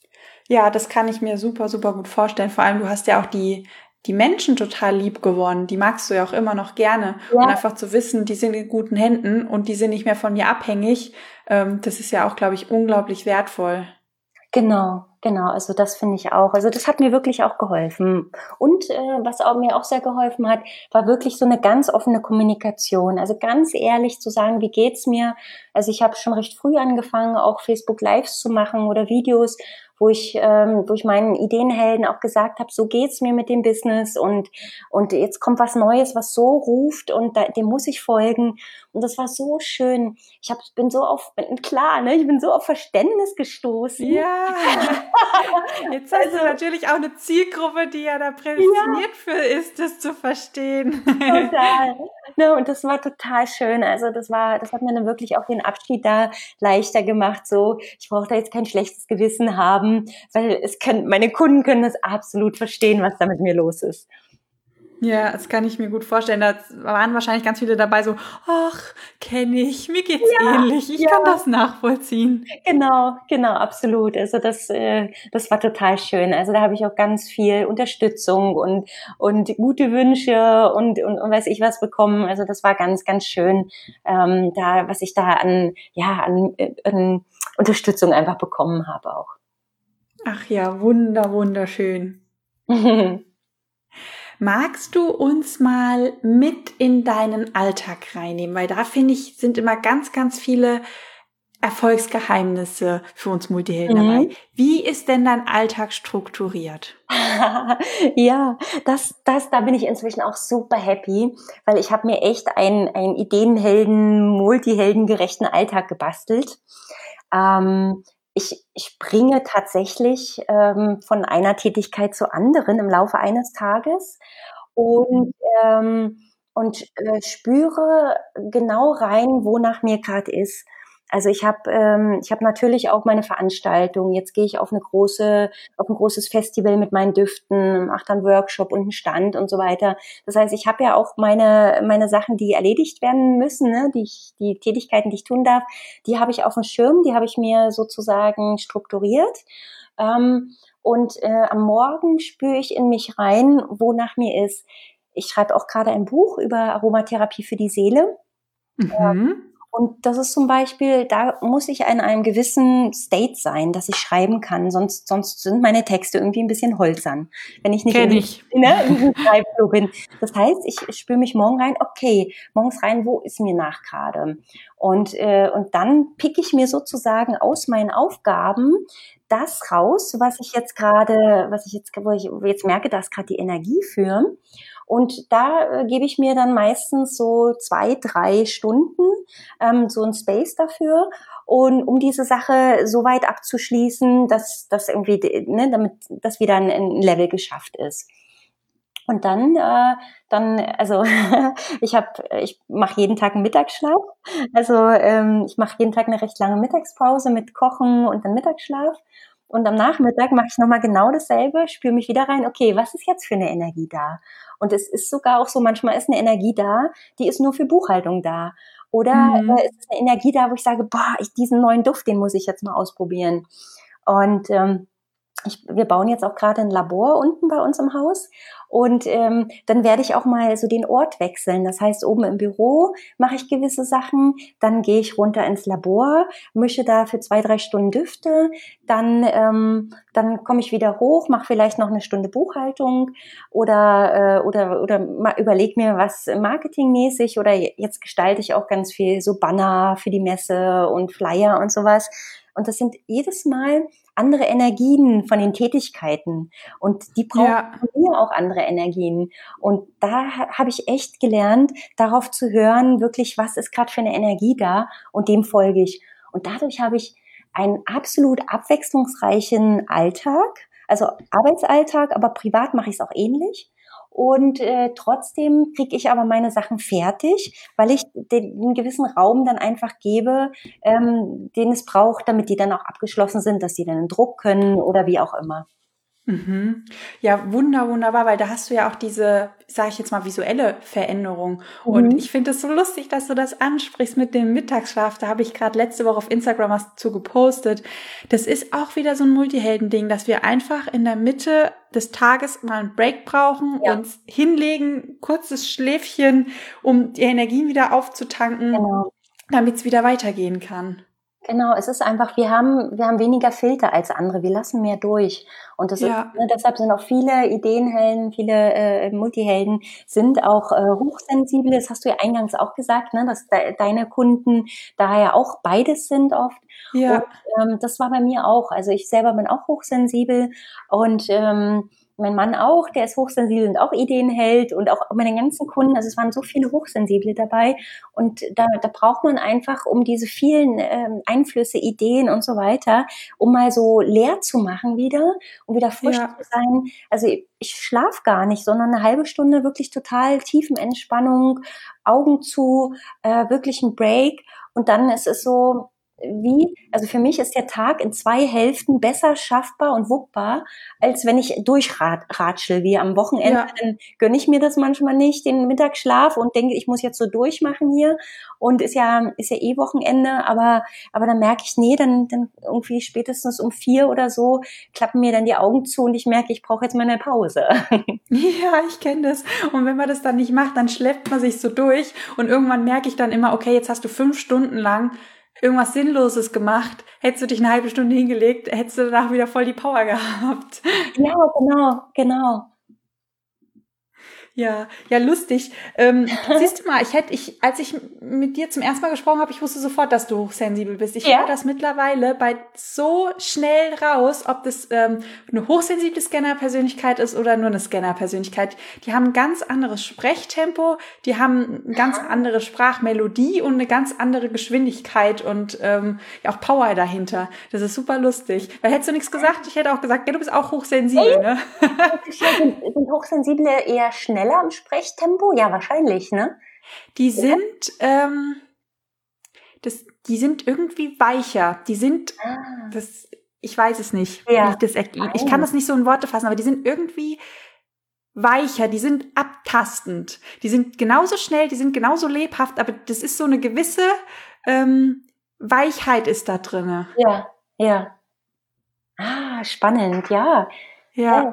Ja, das kann ich mir super, super gut vorstellen. Vor allem, du hast ja auch die, die Menschen total lieb gewonnen. Die magst du ja auch immer noch gerne. Ja. Und einfach zu wissen, die sind in guten Händen und die sind nicht mehr von dir abhängig, ähm, das ist ja auch, glaube ich, unglaublich wertvoll. Genau, genau. Also das finde ich auch. Also das hat mir wirklich auch geholfen. Und äh, was auch, mir auch sehr geholfen hat, war wirklich so eine ganz offene Kommunikation. Also ganz ehrlich zu sagen, wie geht's mir? Also ich habe schon recht früh angefangen, auch Facebook Lives zu machen oder Videos, wo ich, ähm, wo ich meinen Ideenhelden auch gesagt habe, so geht's mir mit dem Business und und jetzt kommt was Neues, was so ruft und da, dem muss ich folgen. Und das war so schön. Ich hab, bin so auf, klar, ne, ich bin so auf Verständnis gestoßen. Ja, jetzt hast du natürlich auch eine Zielgruppe, die ja da prädestiniert ja. für ist, das zu verstehen. Total. Ne, und das war total schön. Also das war, das hat mir dann wirklich auch den Abschied da leichter gemacht. So, ich brauche da jetzt kein schlechtes Gewissen haben, weil es können, meine Kunden können das absolut verstehen, was da mit mir los ist. Ja, das kann ich mir gut vorstellen. Da waren wahrscheinlich ganz viele dabei so, ach, kenne ich, mir geht's ja, ähnlich, ich ja. kann das nachvollziehen. Genau, genau, absolut. Also das, äh, das war total schön. Also da habe ich auch ganz viel Unterstützung und und gute Wünsche und und, und weiß ich was bekommen. Also das war ganz, ganz schön, ähm, da was ich da an ja an, an Unterstützung einfach bekommen habe auch. Ach ja, wunder, wunderschön. Magst du uns mal mit in deinen Alltag reinnehmen? Weil da, finde ich, sind immer ganz, ganz viele Erfolgsgeheimnisse für uns Multihelden mhm. dabei. Wie ist denn dein Alltag strukturiert? Ja, das, das, da bin ich inzwischen auch super happy, weil ich habe mir echt einen, einen Ideenhelden, multiheldengerechten Alltag gebastelt. Ähm, Ich, ich springe tatsächlich ähm, von einer Tätigkeit zur anderen im Laufe eines Tages und, ähm, und äh, spüre genau rein, wonach mir gerade ist. Also ich habe ähm, ich habe natürlich auch meine Veranstaltung. Jetzt gehe ich auf eine große auf ein großes Festival mit meinen Düften, mache dann Workshop und einen Stand und so weiter. Das heißt, ich habe ja auch meine meine Sachen, die erledigt werden müssen, ne, die ich, die Tätigkeiten, die ich tun darf, die habe ich auf dem Schirm, die habe ich mir sozusagen strukturiert. Ähm, und äh, am Morgen spüre ich in mich rein, wonach mir ist. Ich schreibe auch gerade ein Buch über Aromatherapie für die Seele. Mhm. Und das ist zum Beispiel, da muss ich in einem gewissen State sein, dass ich schreiben kann, sonst, sonst sind meine Texte irgendwie ein bisschen holzern, wenn ich nicht in, Kenn ich. ne, in diesem Schreibflow bin. Das heißt, ich spüre mich morgen rein, okay, morgens rein, wo ist mir nach gerade? Und, äh, und dann pick ich mir sozusagen aus meinen Aufgaben das raus, was ich jetzt gerade, was ich jetzt, wo ich jetzt merke, da ist gerade die Energie für. Und da äh, gebe ich mir dann meistens so zwei, drei Stunden ähm, so ein Space dafür, und um diese Sache so weit abzuschließen, dass das irgendwie, ne, damit das wieder ein, ein Level geschafft ist. Und dann, äh, dann, also ich habe, ich mache jeden Tag einen Mittagsschlaf. Also ähm, ich mache jeden Tag eine recht lange Mittagspause mit Kochen und dann Mittagsschlaf. Und am Nachmittag mache ich nochmal genau dasselbe, spüre mich wieder rein, okay, was ist jetzt für eine Energie da? Und es ist sogar auch so, manchmal ist eine Energie da, die ist nur für Buchhaltung da. Oder Mhm. äh, es ist eine Energie da, wo ich sage, boah, ich, diesen neuen Duft, den muss ich jetzt mal ausprobieren. Und ähm, ich, wir bauen jetzt auch gerade ein Labor unten bei uns im Haus, und ähm, dann werde ich auch mal so den Ort wechseln. Das heißt, oben im Büro mache ich gewisse Sachen, dann gehe ich runter ins Labor, mische da für zwei, drei Stunden Düfte, dann ähm, dann komme ich wieder hoch, mache vielleicht noch eine Stunde Buchhaltung oder äh, oder oder mal überleg mir was marketingmäßig, oder jetzt gestalte ich auch ganz viel so Banner für die Messe und Flyer und sowas. Und das sind jedes Mal andere Energien von den Tätigkeiten, und die brauchen Ja. von mir auch andere Energien. Und da ha- habe ich echt gelernt, darauf zu hören, wirklich, was ist gerade für eine Energie da, und dem folge ich. Und dadurch habe ich einen absolut abwechslungsreichen Alltag, also Arbeitsalltag, aber privat mache ich es auch ähnlich. Und äh, trotzdem kriege ich aber meine Sachen fertig, weil ich den, einen gewissen Raum dann einfach gebe, ähm, den es braucht, damit die dann auch abgeschlossen sind, dass die dann in Druck können oder wie auch immer. Mhm. Ja, wunder, wunderbar, weil da hast du ja auch diese, sage ich jetzt mal, visuelle Veränderung. Und Mhm. ich finde es so lustig, dass du das ansprichst mit dem Mittagsschlaf. Da habe ich gerade letzte Woche auf Instagram was zu gepostet. Das ist auch wieder so ein Multihelden-Ding, dass wir einfach in der Mitte des Tages mal einen Break brauchen, Ja, uns hinlegen, kurzes Schläfchen, um die Energien wieder aufzutanken, genau. damit es wieder weitergehen kann. Genau, es ist einfach, wir haben, wir haben weniger Filter als andere, wir lassen mehr durch. Und das ist, Ja, ne, deshalb sind auch viele Ideenhelden, viele äh, Multihelden sind auch äh, hochsensibel. Das hast du ja eingangs auch gesagt, ne, dass de deine Kunden daher auch beides sind oft. Und ja, ähm, das war bei mir auch. Also ich selber bin auch hochsensibel, und ähm, mein Mann auch, der ist hochsensibel und auch Ideenheld, und auch meine ganzen Kunden, also es waren so viele Hochsensible dabei. Und da, da braucht man einfach, um diese vielen ähm, Einflüsse, Ideen und so weiter, um mal so leer zu machen wieder, um wieder frisch ja. zu sein. Also ich, ich schlafe gar nicht, sondern eine halbe Stunde wirklich total tiefen Entspannung, Augen zu, äh, wirklich ein Break. Und dann ist es so, wie, also für mich ist der Tag in zwei Hälften besser schaffbar und wuppbar, als wenn ich durchratschel, wie am Wochenende. Ja. Dann gönne ich mir das manchmal nicht, den Mittagsschlaf, und denke, ich muss jetzt so durchmachen hier. Und ist ja, ist ja eh Wochenende, aber, aber dann merke ich, nee, dann, dann irgendwie spätestens um vier oder so klappen mir dann die Augen zu, und ich merke, ich brauche jetzt mal eine Pause. Ja, ich kenne das. Und wenn man das dann nicht macht, dann schleppt man sich so durch. Und irgendwann merke ich dann immer, okay, jetzt hast du fünf Stunden lang irgendwas Sinnloses gemacht. Hättest du dich eine halbe Stunde hingelegt, hättest du danach wieder voll die Power gehabt. Ja, genau, genau. Ja, ja, lustig. Ähm, siehst du mal, ich hätte, ich, als ich mit dir zum ersten Mal gesprochen habe, ich wusste sofort, dass du hochsensibel bist. Ich höre Ja. das mittlerweile bei so schnell raus, ob das ähm, eine hochsensible Scanner-Persönlichkeit ist oder nur eine Scanner-Persönlichkeit. Die haben ein ganz anderes Sprechtempo, die haben eine ganz andere Sprachmelodie und eine ganz andere Geschwindigkeit und ähm, ja auch Power dahinter. Das ist super lustig. Weil hättest du nichts gesagt, ich hätte auch gesagt, ja, du bist auch hochsensibel, ne? Sind, sind Hochsensible eher schneller im Sprechtempo? Ja, wahrscheinlich, ne? Die sind, ähm, das, die sind irgendwie weicher. Die sind, Ah, das, ich weiß es nicht, wie ja. ich das erkläre. Ich kann Fein. das nicht so in Worte fassen, aber die sind irgendwie weicher, die sind abtastend. Die sind genauso schnell, die sind genauso lebhaft, aber das ist so eine gewisse ähm, Weichheit ist da drinne. Ja, ja. Ah, spannend, ja. Ja, Ja.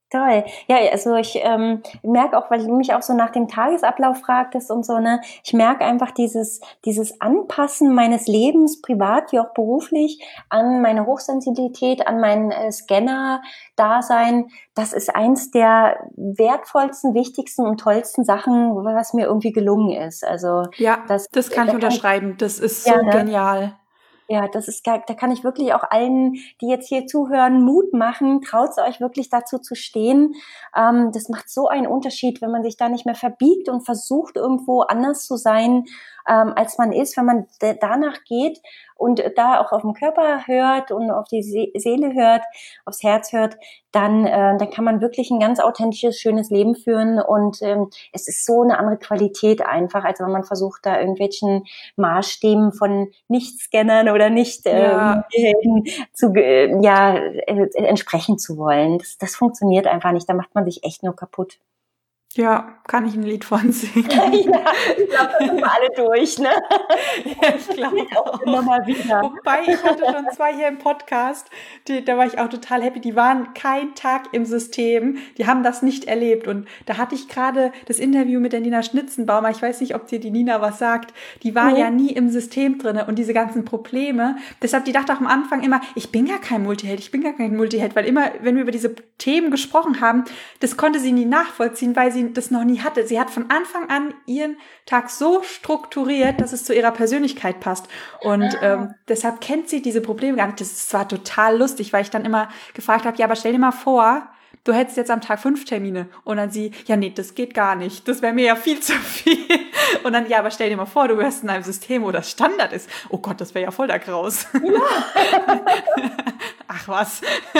Toll. Ja, also ich ähm, merke auch, weil du mich auch so nach dem Tagesablauf fragtest und so, ne, ich merke einfach dieses, dieses Anpassen meines Lebens, privat wie auch beruflich, an meine Hochsensibilität, an mein äh, Scanner-Dasein. Das ist eins der wertvollsten, wichtigsten und tollsten Sachen, was mir irgendwie gelungen ist. Also Ja, das, das kann da ich kann ich, unterschreiben. Das ist ja, so ne? genial. Ja, das ist gar, da kann ich wirklich auch allen, die jetzt hier zuhören, Mut machen. Traut euch wirklich dazu zu stehen. Ähm, das macht so einen Unterschied, wenn man sich da nicht mehr verbiegt und versucht, irgendwo anders zu sein, ähm, als man ist, wenn man de- danach geht und da auch auf den Körper hört und auf die See- Seele hört, aufs Herz hört, dann, äh, dann kann man wirklich ein ganz authentisches, schönes Leben führen und ähm, es ist so eine andere Qualität einfach, als wenn man versucht, da irgendwelchen Maßstäben von Nicht-Scannern oder nicht ähm, Ja, zu äh, ja äh, entsprechen zu wollen. Das, das funktioniert einfach nicht. Da macht man sich echt nur kaputt. ja, kann ich ein Lied von Ja, singen. ich glaube, da sind wir alle durch, ne? Ja, ich glaube Auch immer auch. mal wieder. Wobei, ich hatte schon zwei hier im Podcast, die, da war ich auch total happy. Die waren kein Tag im System, die haben das nicht erlebt. Und da hatte ich gerade das Interview mit der Nina Schnitzenbaumer. Ich weiß nicht, ob dir die Nina was sagt. Die war ja Mhm. nie im System drinne und diese ganzen Probleme. Deshalb, die dachte auch am Anfang immer, ich bin gar kein Multiheld, ich bin gar kein Multiheld. Weil immer, wenn wir über diese Themen gesprochen haben, das konnte sie nie nachvollziehen, weil sie das noch nie hatte. Sie hat von Anfang an ihren Tag so strukturiert, dass es zu ihrer Persönlichkeit passt. Und ähm, deshalb kennt sie diese Probleme gar nicht. Das ist zwar total lustig, weil ich dann immer gefragt habe, ja, aber stell dir mal vor, du hättest jetzt am Tag fünf Termine. Und dann sie, ja, nee, das geht gar nicht. Das wäre mir ja viel zu viel. Und dann, ja, aber stell dir mal vor, du wärst in einem System, wo das Standard ist. Oh Gott, das wäre ja voll der Graus. Ja. Ach was.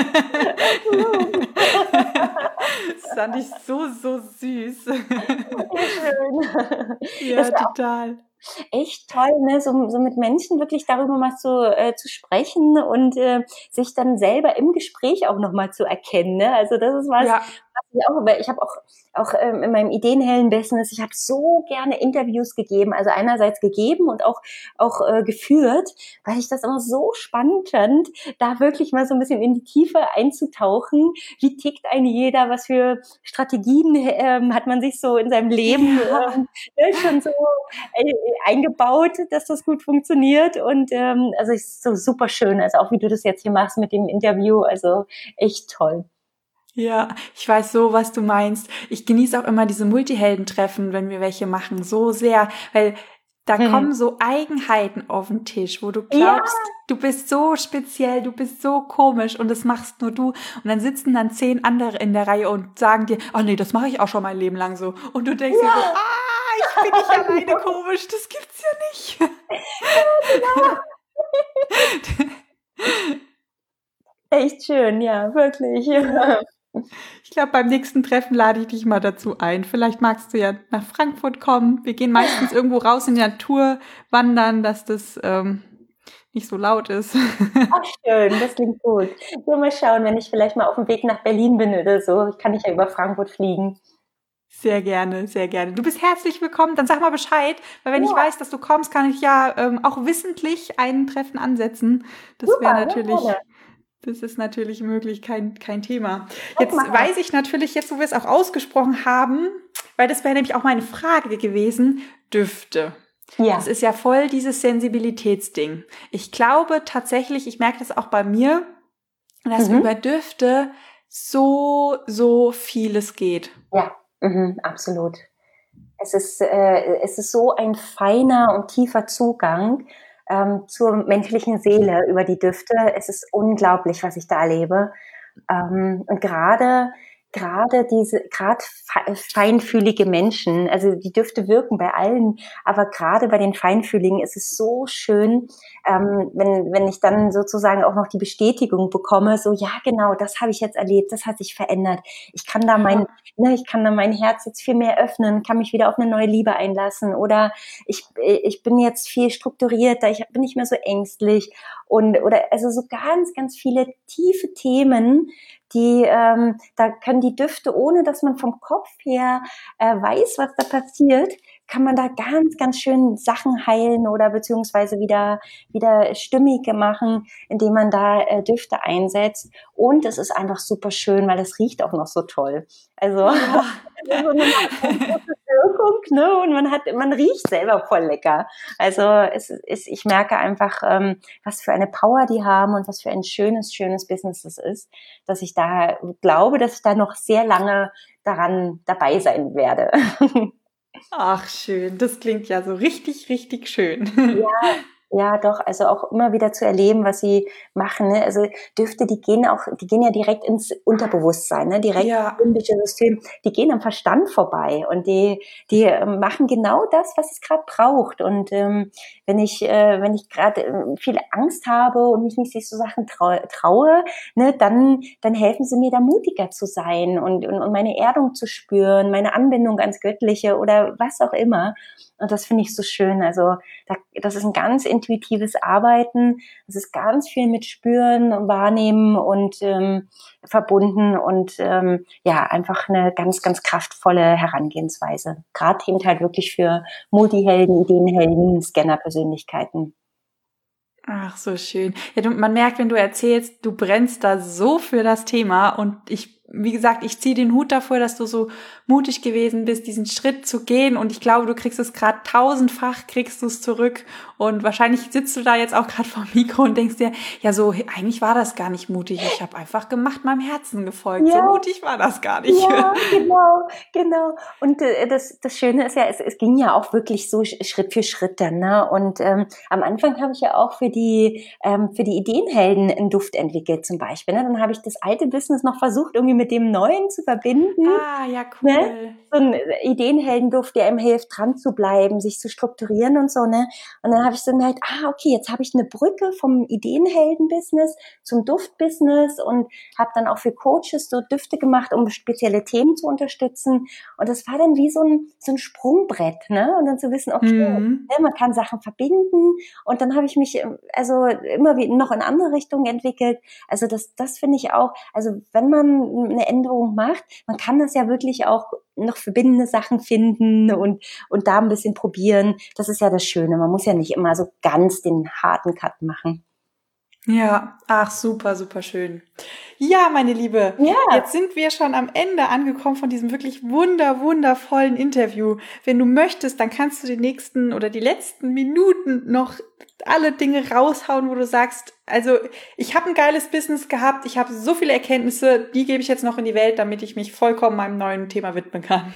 Das fand ich so, so süß. Schön. Das Ja, war total. echt toll, ne, so, so mit Menschen wirklich darüber mal zu, äh, zu sprechen und äh, sich dann selber im Gespräch auch nochmal zu erkennen. Ne? Also das ist was, Ja, was ich auch, weil ich habe auch, auch ähm, in meinem ideenhellen Business, ich habe so gerne Interviews gegeben, also einerseits gegeben und auch, auch äh, geführt, weil ich das immer so spannend fand, da wirklich mal so ein bisschen in die Tiefe einzutauchen. Wie tickt ein jeder? Was für Strategien ähm, hat man sich so in seinem Leben ja. ähm, ne, schon so äh, eingebaut, dass das gut funktioniert und ähm, also ist so super schön, also auch wie du das jetzt hier machst mit dem Interview, also echt toll. Ja, ich weiß so, was du meinst. Ich genieße auch immer diese Multiheldentreffen, wenn wir welche machen, so sehr, weil da Mhm. kommen so Eigenheiten auf den Tisch, wo du Ja, glaubst, du bist so speziell, du bist so komisch und das machst nur du. Und dann sitzen dann zehn andere in der Reihe und sagen dir, oh nee, das mache ich auch schon mein Leben lang so. Und du denkst dir so, ja, ah, ich bin nicht alleine komisch, das gibt's ja nicht. genau. Echt schön, ja, wirklich. Ja. Ich glaube, beim nächsten Treffen lade ich dich mal dazu ein. Vielleicht magst du ja nach Frankfurt kommen. Wir gehen meistens irgendwo raus in die Natur wandern, dass das ähm, nicht so laut ist. Ach schön, das klingt gut. Ja, mal schauen, wenn ich vielleicht mal auf dem Weg nach Berlin bin oder so, ich kann nicht ja über Frankfurt fliegen. Sehr gerne, sehr gerne. Du bist herzlich willkommen. Dann sag mal Bescheid, weil wenn ich Ja, weiß, dass du kommst, kann ich ja ähm, auch wissentlich ein Treffen ansetzen. Das wäre super, ja, natürlich, gerne. das ist natürlich möglich, kein, kein Thema. Das Jetzt machen wir. weiß ich natürlich, jetzt wo wir es auch ausgesprochen haben, weil das wäre nämlich auch meine Frage gewesen, Düfte. Das Ja. ist ja voll dieses Sensibilitätsding. Ich glaube tatsächlich, ich merke das auch bei mir, dass Mhm. über Düfte so, so vieles geht. Ja, mhm, absolut. Es ist, äh, es ist so ein feiner und tiefer Zugang ähm, zur menschlichen Seele über die Düfte. Es ist unglaublich, was ich da erlebe. Ähm, und gerade gerade diese gerade feinfühlige Menschen, also die Düfte wirken bei allen, aber gerade bei den Feinfühligen ist es so schön, ähm, wenn wenn ich dann sozusagen auch noch die Bestätigung bekomme, so ja genau, das habe ich jetzt erlebt, das hat sich verändert. Ich kann da mein Ja. ne, ich kann da mein Herz jetzt viel mehr öffnen, kann mich wieder auf eine neue Liebe einlassen oder ich ich bin jetzt viel strukturierter, ich bin nicht mehr so ängstlich und oder also so ganz ganz viele tiefe Themen, die ähm, da können die Düfte, ohne dass man vom Kopf her äh, weiß, was da passiert, kann man da ganz, ganz schön Sachen heilen oder beziehungsweise wieder, wieder stimmig machen, indem man da äh, Düfte einsetzt. Und es ist einfach super schön, weil es riecht auch noch so toll. Also, ja. so eine Wirkung, ne? Und man hat, man riecht selber voll lecker. Also es ist, ich merke einfach, ähm, was für eine Power die haben und was für ein schönes, schönes Business das ist, dass ich da glaube, dass ich da noch sehr lange daran dabei sein werde. Ach, schön. Das klingt ja so richtig, richtig schön. Ja. Ja, doch, also auch immer wieder zu erleben, was sie machen. Ne? Also Düfte, die gehen auch, die gehen ja direkt ins Unterbewusstsein, ne? Direkt ja. ins limbische System. Die gehen am Verstand vorbei und die, die machen genau das, was es gerade braucht. Und ähm, wenn ich, äh, wenn ich gerade äh, viel Angst habe und mich nicht so Sachen trau- traue, ne, dann, dann helfen sie mir, da mutiger zu sein und, und, und meine Erdung zu spüren, meine Anbindung ans Göttliche oder was auch immer. Und das finde ich so schön. Also da, das ist ein ganz intuitives Arbeiten. Es ist ganz viel mit Spüren und Wahrnehmen und ähm, verbunden und ähm, ja, einfach eine ganz, ganz kraftvolle Herangehensweise. Gerade eben halt wirklich für Multihelden, Ideenhelden, Scanner-Persönlichkeiten. Ach, so schön. Ja, du, man merkt, wenn du erzählst, du brennst da so für das Thema und ich wie gesagt, ich ziehe den Hut davor, dass du so mutig gewesen bist, diesen Schritt zu gehen und ich glaube, du kriegst es gerade tausendfach, kriegst du es zurück und wahrscheinlich sitzt du da jetzt auch gerade vor dem Mikro und denkst dir, ja so, eigentlich war das gar nicht mutig, ich habe einfach gemacht, meinem Herzen gefolgt, ja. So mutig war das gar nicht. Ja, genau, genau. Und äh, das, das Schöne ist ja, es, es ging ja auch wirklich so Schritt für Schritt dann, ne? Und ähm, am Anfang habe ich ja auch für die ähm, für die Ideenhelden einen Duft entwickelt zum Beispiel, ne? Dann habe ich das alte Business noch versucht, irgendwie mit dem Neuen zu verbinden. Ah, ja, cool. Ne? So ein Ideenheldenduft, der ihm hilft, dran zu bleiben, sich zu strukturieren und so, ne? Und dann habe ich so gemerkt, ah, okay, jetzt habe ich eine Brücke vom Ideenhelden-Business zum Duft-Business und habe dann auch für Coaches so Düfte gemacht, um spezielle Themen zu unterstützen. Und das war dann wie so ein, so ein Sprungbrett, ne? Und dann zu wissen, okay, mhm. ne, man kann Sachen verbinden. Und dann habe ich mich also immer wie noch in andere Richtungen entwickelt. Also das, das finde ich auch, also wenn man eine Änderung macht, man kann das ja wirklich auch noch verbindende Sachen finden und, und da ein bisschen probieren. Das ist ja das Schöne. Man muss ja nicht immer so ganz den harten Cut machen. Ja, ach super, super schön. Ja, meine Liebe, ja. Jetzt sind wir schon am Ende angekommen von diesem wirklich wunder, wundervollen Interview. Wenn du möchtest, dann kannst du die nächsten oder die letzten Minuten noch alle Dinge raushauen, wo du sagst, also ich habe ein geiles Business gehabt, ich habe so viele Erkenntnisse, die gebe ich jetzt noch in die Welt, damit ich mich vollkommen meinem neuen Thema widmen kann.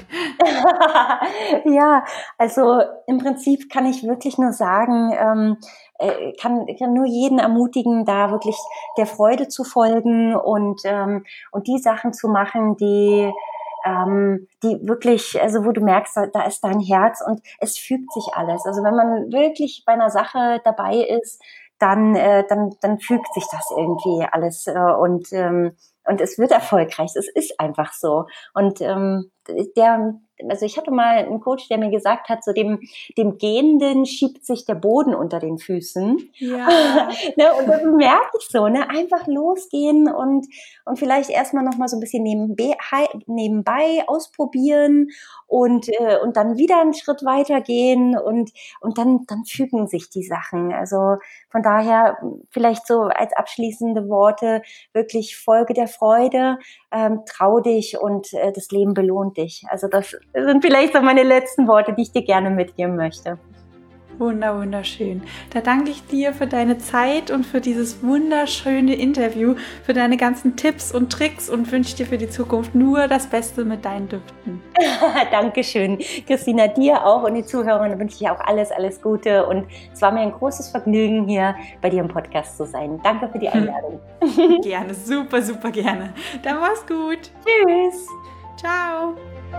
Ja, also im Prinzip kann ich wirklich nur sagen, ähm, kann, kann nur jeden ermutigen, da wirklich der Freude zu folgen und ähm, und die Sachen zu machen, die ähm, die wirklich, also wo du merkst, da, da ist dein Herz und es fügt sich alles. Also wenn man wirklich bei einer Sache dabei ist, dann äh, dann dann fügt sich das irgendwie alles äh, und ähm, und es wird erfolgreich. Es ist einfach so. Und ähm, der Also ich hatte mal einen Coach, der mir gesagt hat, so dem, dem Gehenden schiebt sich der Boden unter den Füßen. Ja. Ne, und das merke ich so, ne? Einfach losgehen und, und vielleicht erstmal nochmal so ein bisschen nebenbei, nebenbei ausprobieren und, äh, und dann wieder einen Schritt weitergehen und, und dann, dann fügen sich die Sachen. Also von daher vielleicht so als abschließende Worte wirklich Folge der Freude, ähm, trau dich und äh, das Leben belohnt dich. Also das sind vielleicht so meine letzten Worte, die ich dir gerne mitgeben möchte. Wunder, wunderschön. Da danke ich dir für deine Zeit und für dieses wunderschöne Interview, für deine ganzen Tipps und Tricks und wünsche dir für die Zukunft nur das Beste mit deinen Düften. Dankeschön, Christina, dir auch und die Zuhörerinnen wünsche ich auch alles, alles Gute und es war mir ein großes Vergnügen, hier bei dir im Podcast zu sein. Danke für die Einladung. Gerne, super, super gerne. Dann mach's gut. Tschüss. Ciao.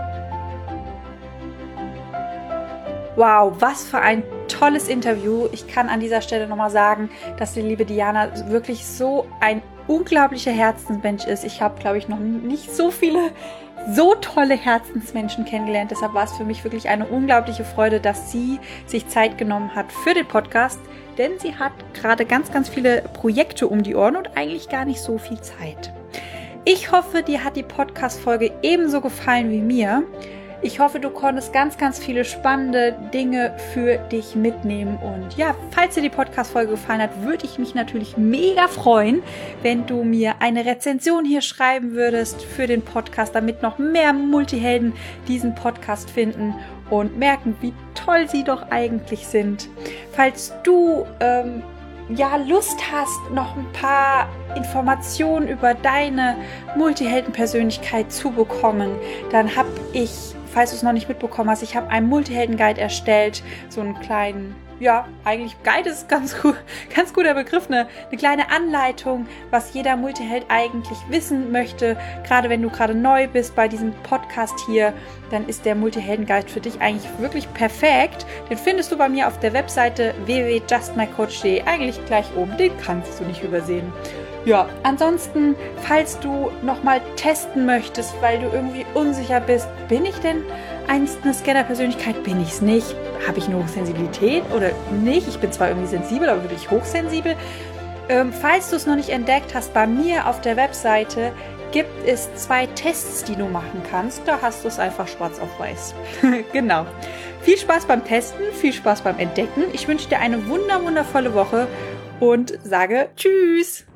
Wow, was für ein tolles Interview. Ich kann an dieser Stelle nochmal sagen, dass die liebe Diana wirklich so ein unglaublicher Herzensmensch ist. Ich habe, glaube ich, noch nicht so viele so tolle Herzensmenschen kennengelernt. Deshalb war es für mich wirklich eine unglaubliche Freude, dass sie sich Zeit genommen hat für den Podcast, denn sie hat gerade ganz, ganz viele Projekte um die Ohren und eigentlich gar nicht so viel Zeit. Ich hoffe, dir hat die Podcast-Folge ebenso gefallen wie mir. Ich hoffe, du konntest ganz, ganz viele spannende Dinge für dich mitnehmen. Und ja, falls dir die Podcast-Folge gefallen hat, würde ich mich natürlich mega freuen, wenn du mir eine Rezension hier schreiben würdest für den Podcast, damit noch mehr Multihelden diesen Podcast finden und merken, wie toll sie doch eigentlich sind. Falls du ähm, ja Lust hast, noch ein paar Informationen über deine Multihelden-Persönlichkeit zu bekommen, dann habe ich, falls du es noch nicht mitbekommen hast, ich habe einen Multihelden-Guide erstellt, so einen kleinen, ja, eigentlich Guide ist ganz gut, ganz guter Begriff, eine, eine kleine Anleitung, was jeder Multiheld eigentlich wissen möchte. Gerade wenn du gerade neu bist bei diesem Podcast hier, dann ist der Multihelden-Guide für dich eigentlich wirklich perfekt. Den findest du bei mir auf der Webseite w w w punkt just my coach punkt d e, eigentlich gleich oben, den kannst du nicht übersehen. Ja, ansonsten, falls du nochmal testen möchtest, weil du irgendwie unsicher bist, bin ich denn eine Scanner-Persönlichkeit? Bin ich es nicht? Habe ich eine Hochsensibilität oder nicht? Ich bin zwar irgendwie sensibel, aber wirklich hochsensibel. Ähm, falls du es noch nicht entdeckt hast, bei mir auf der Webseite gibt es zwei Tests, die du machen kannst. Da hast du es einfach schwarz auf weiß. Genau. Viel Spaß beim Testen, viel Spaß beim Entdecken. Ich wünsche dir eine wunder, wundervolle Woche und sage Tschüss.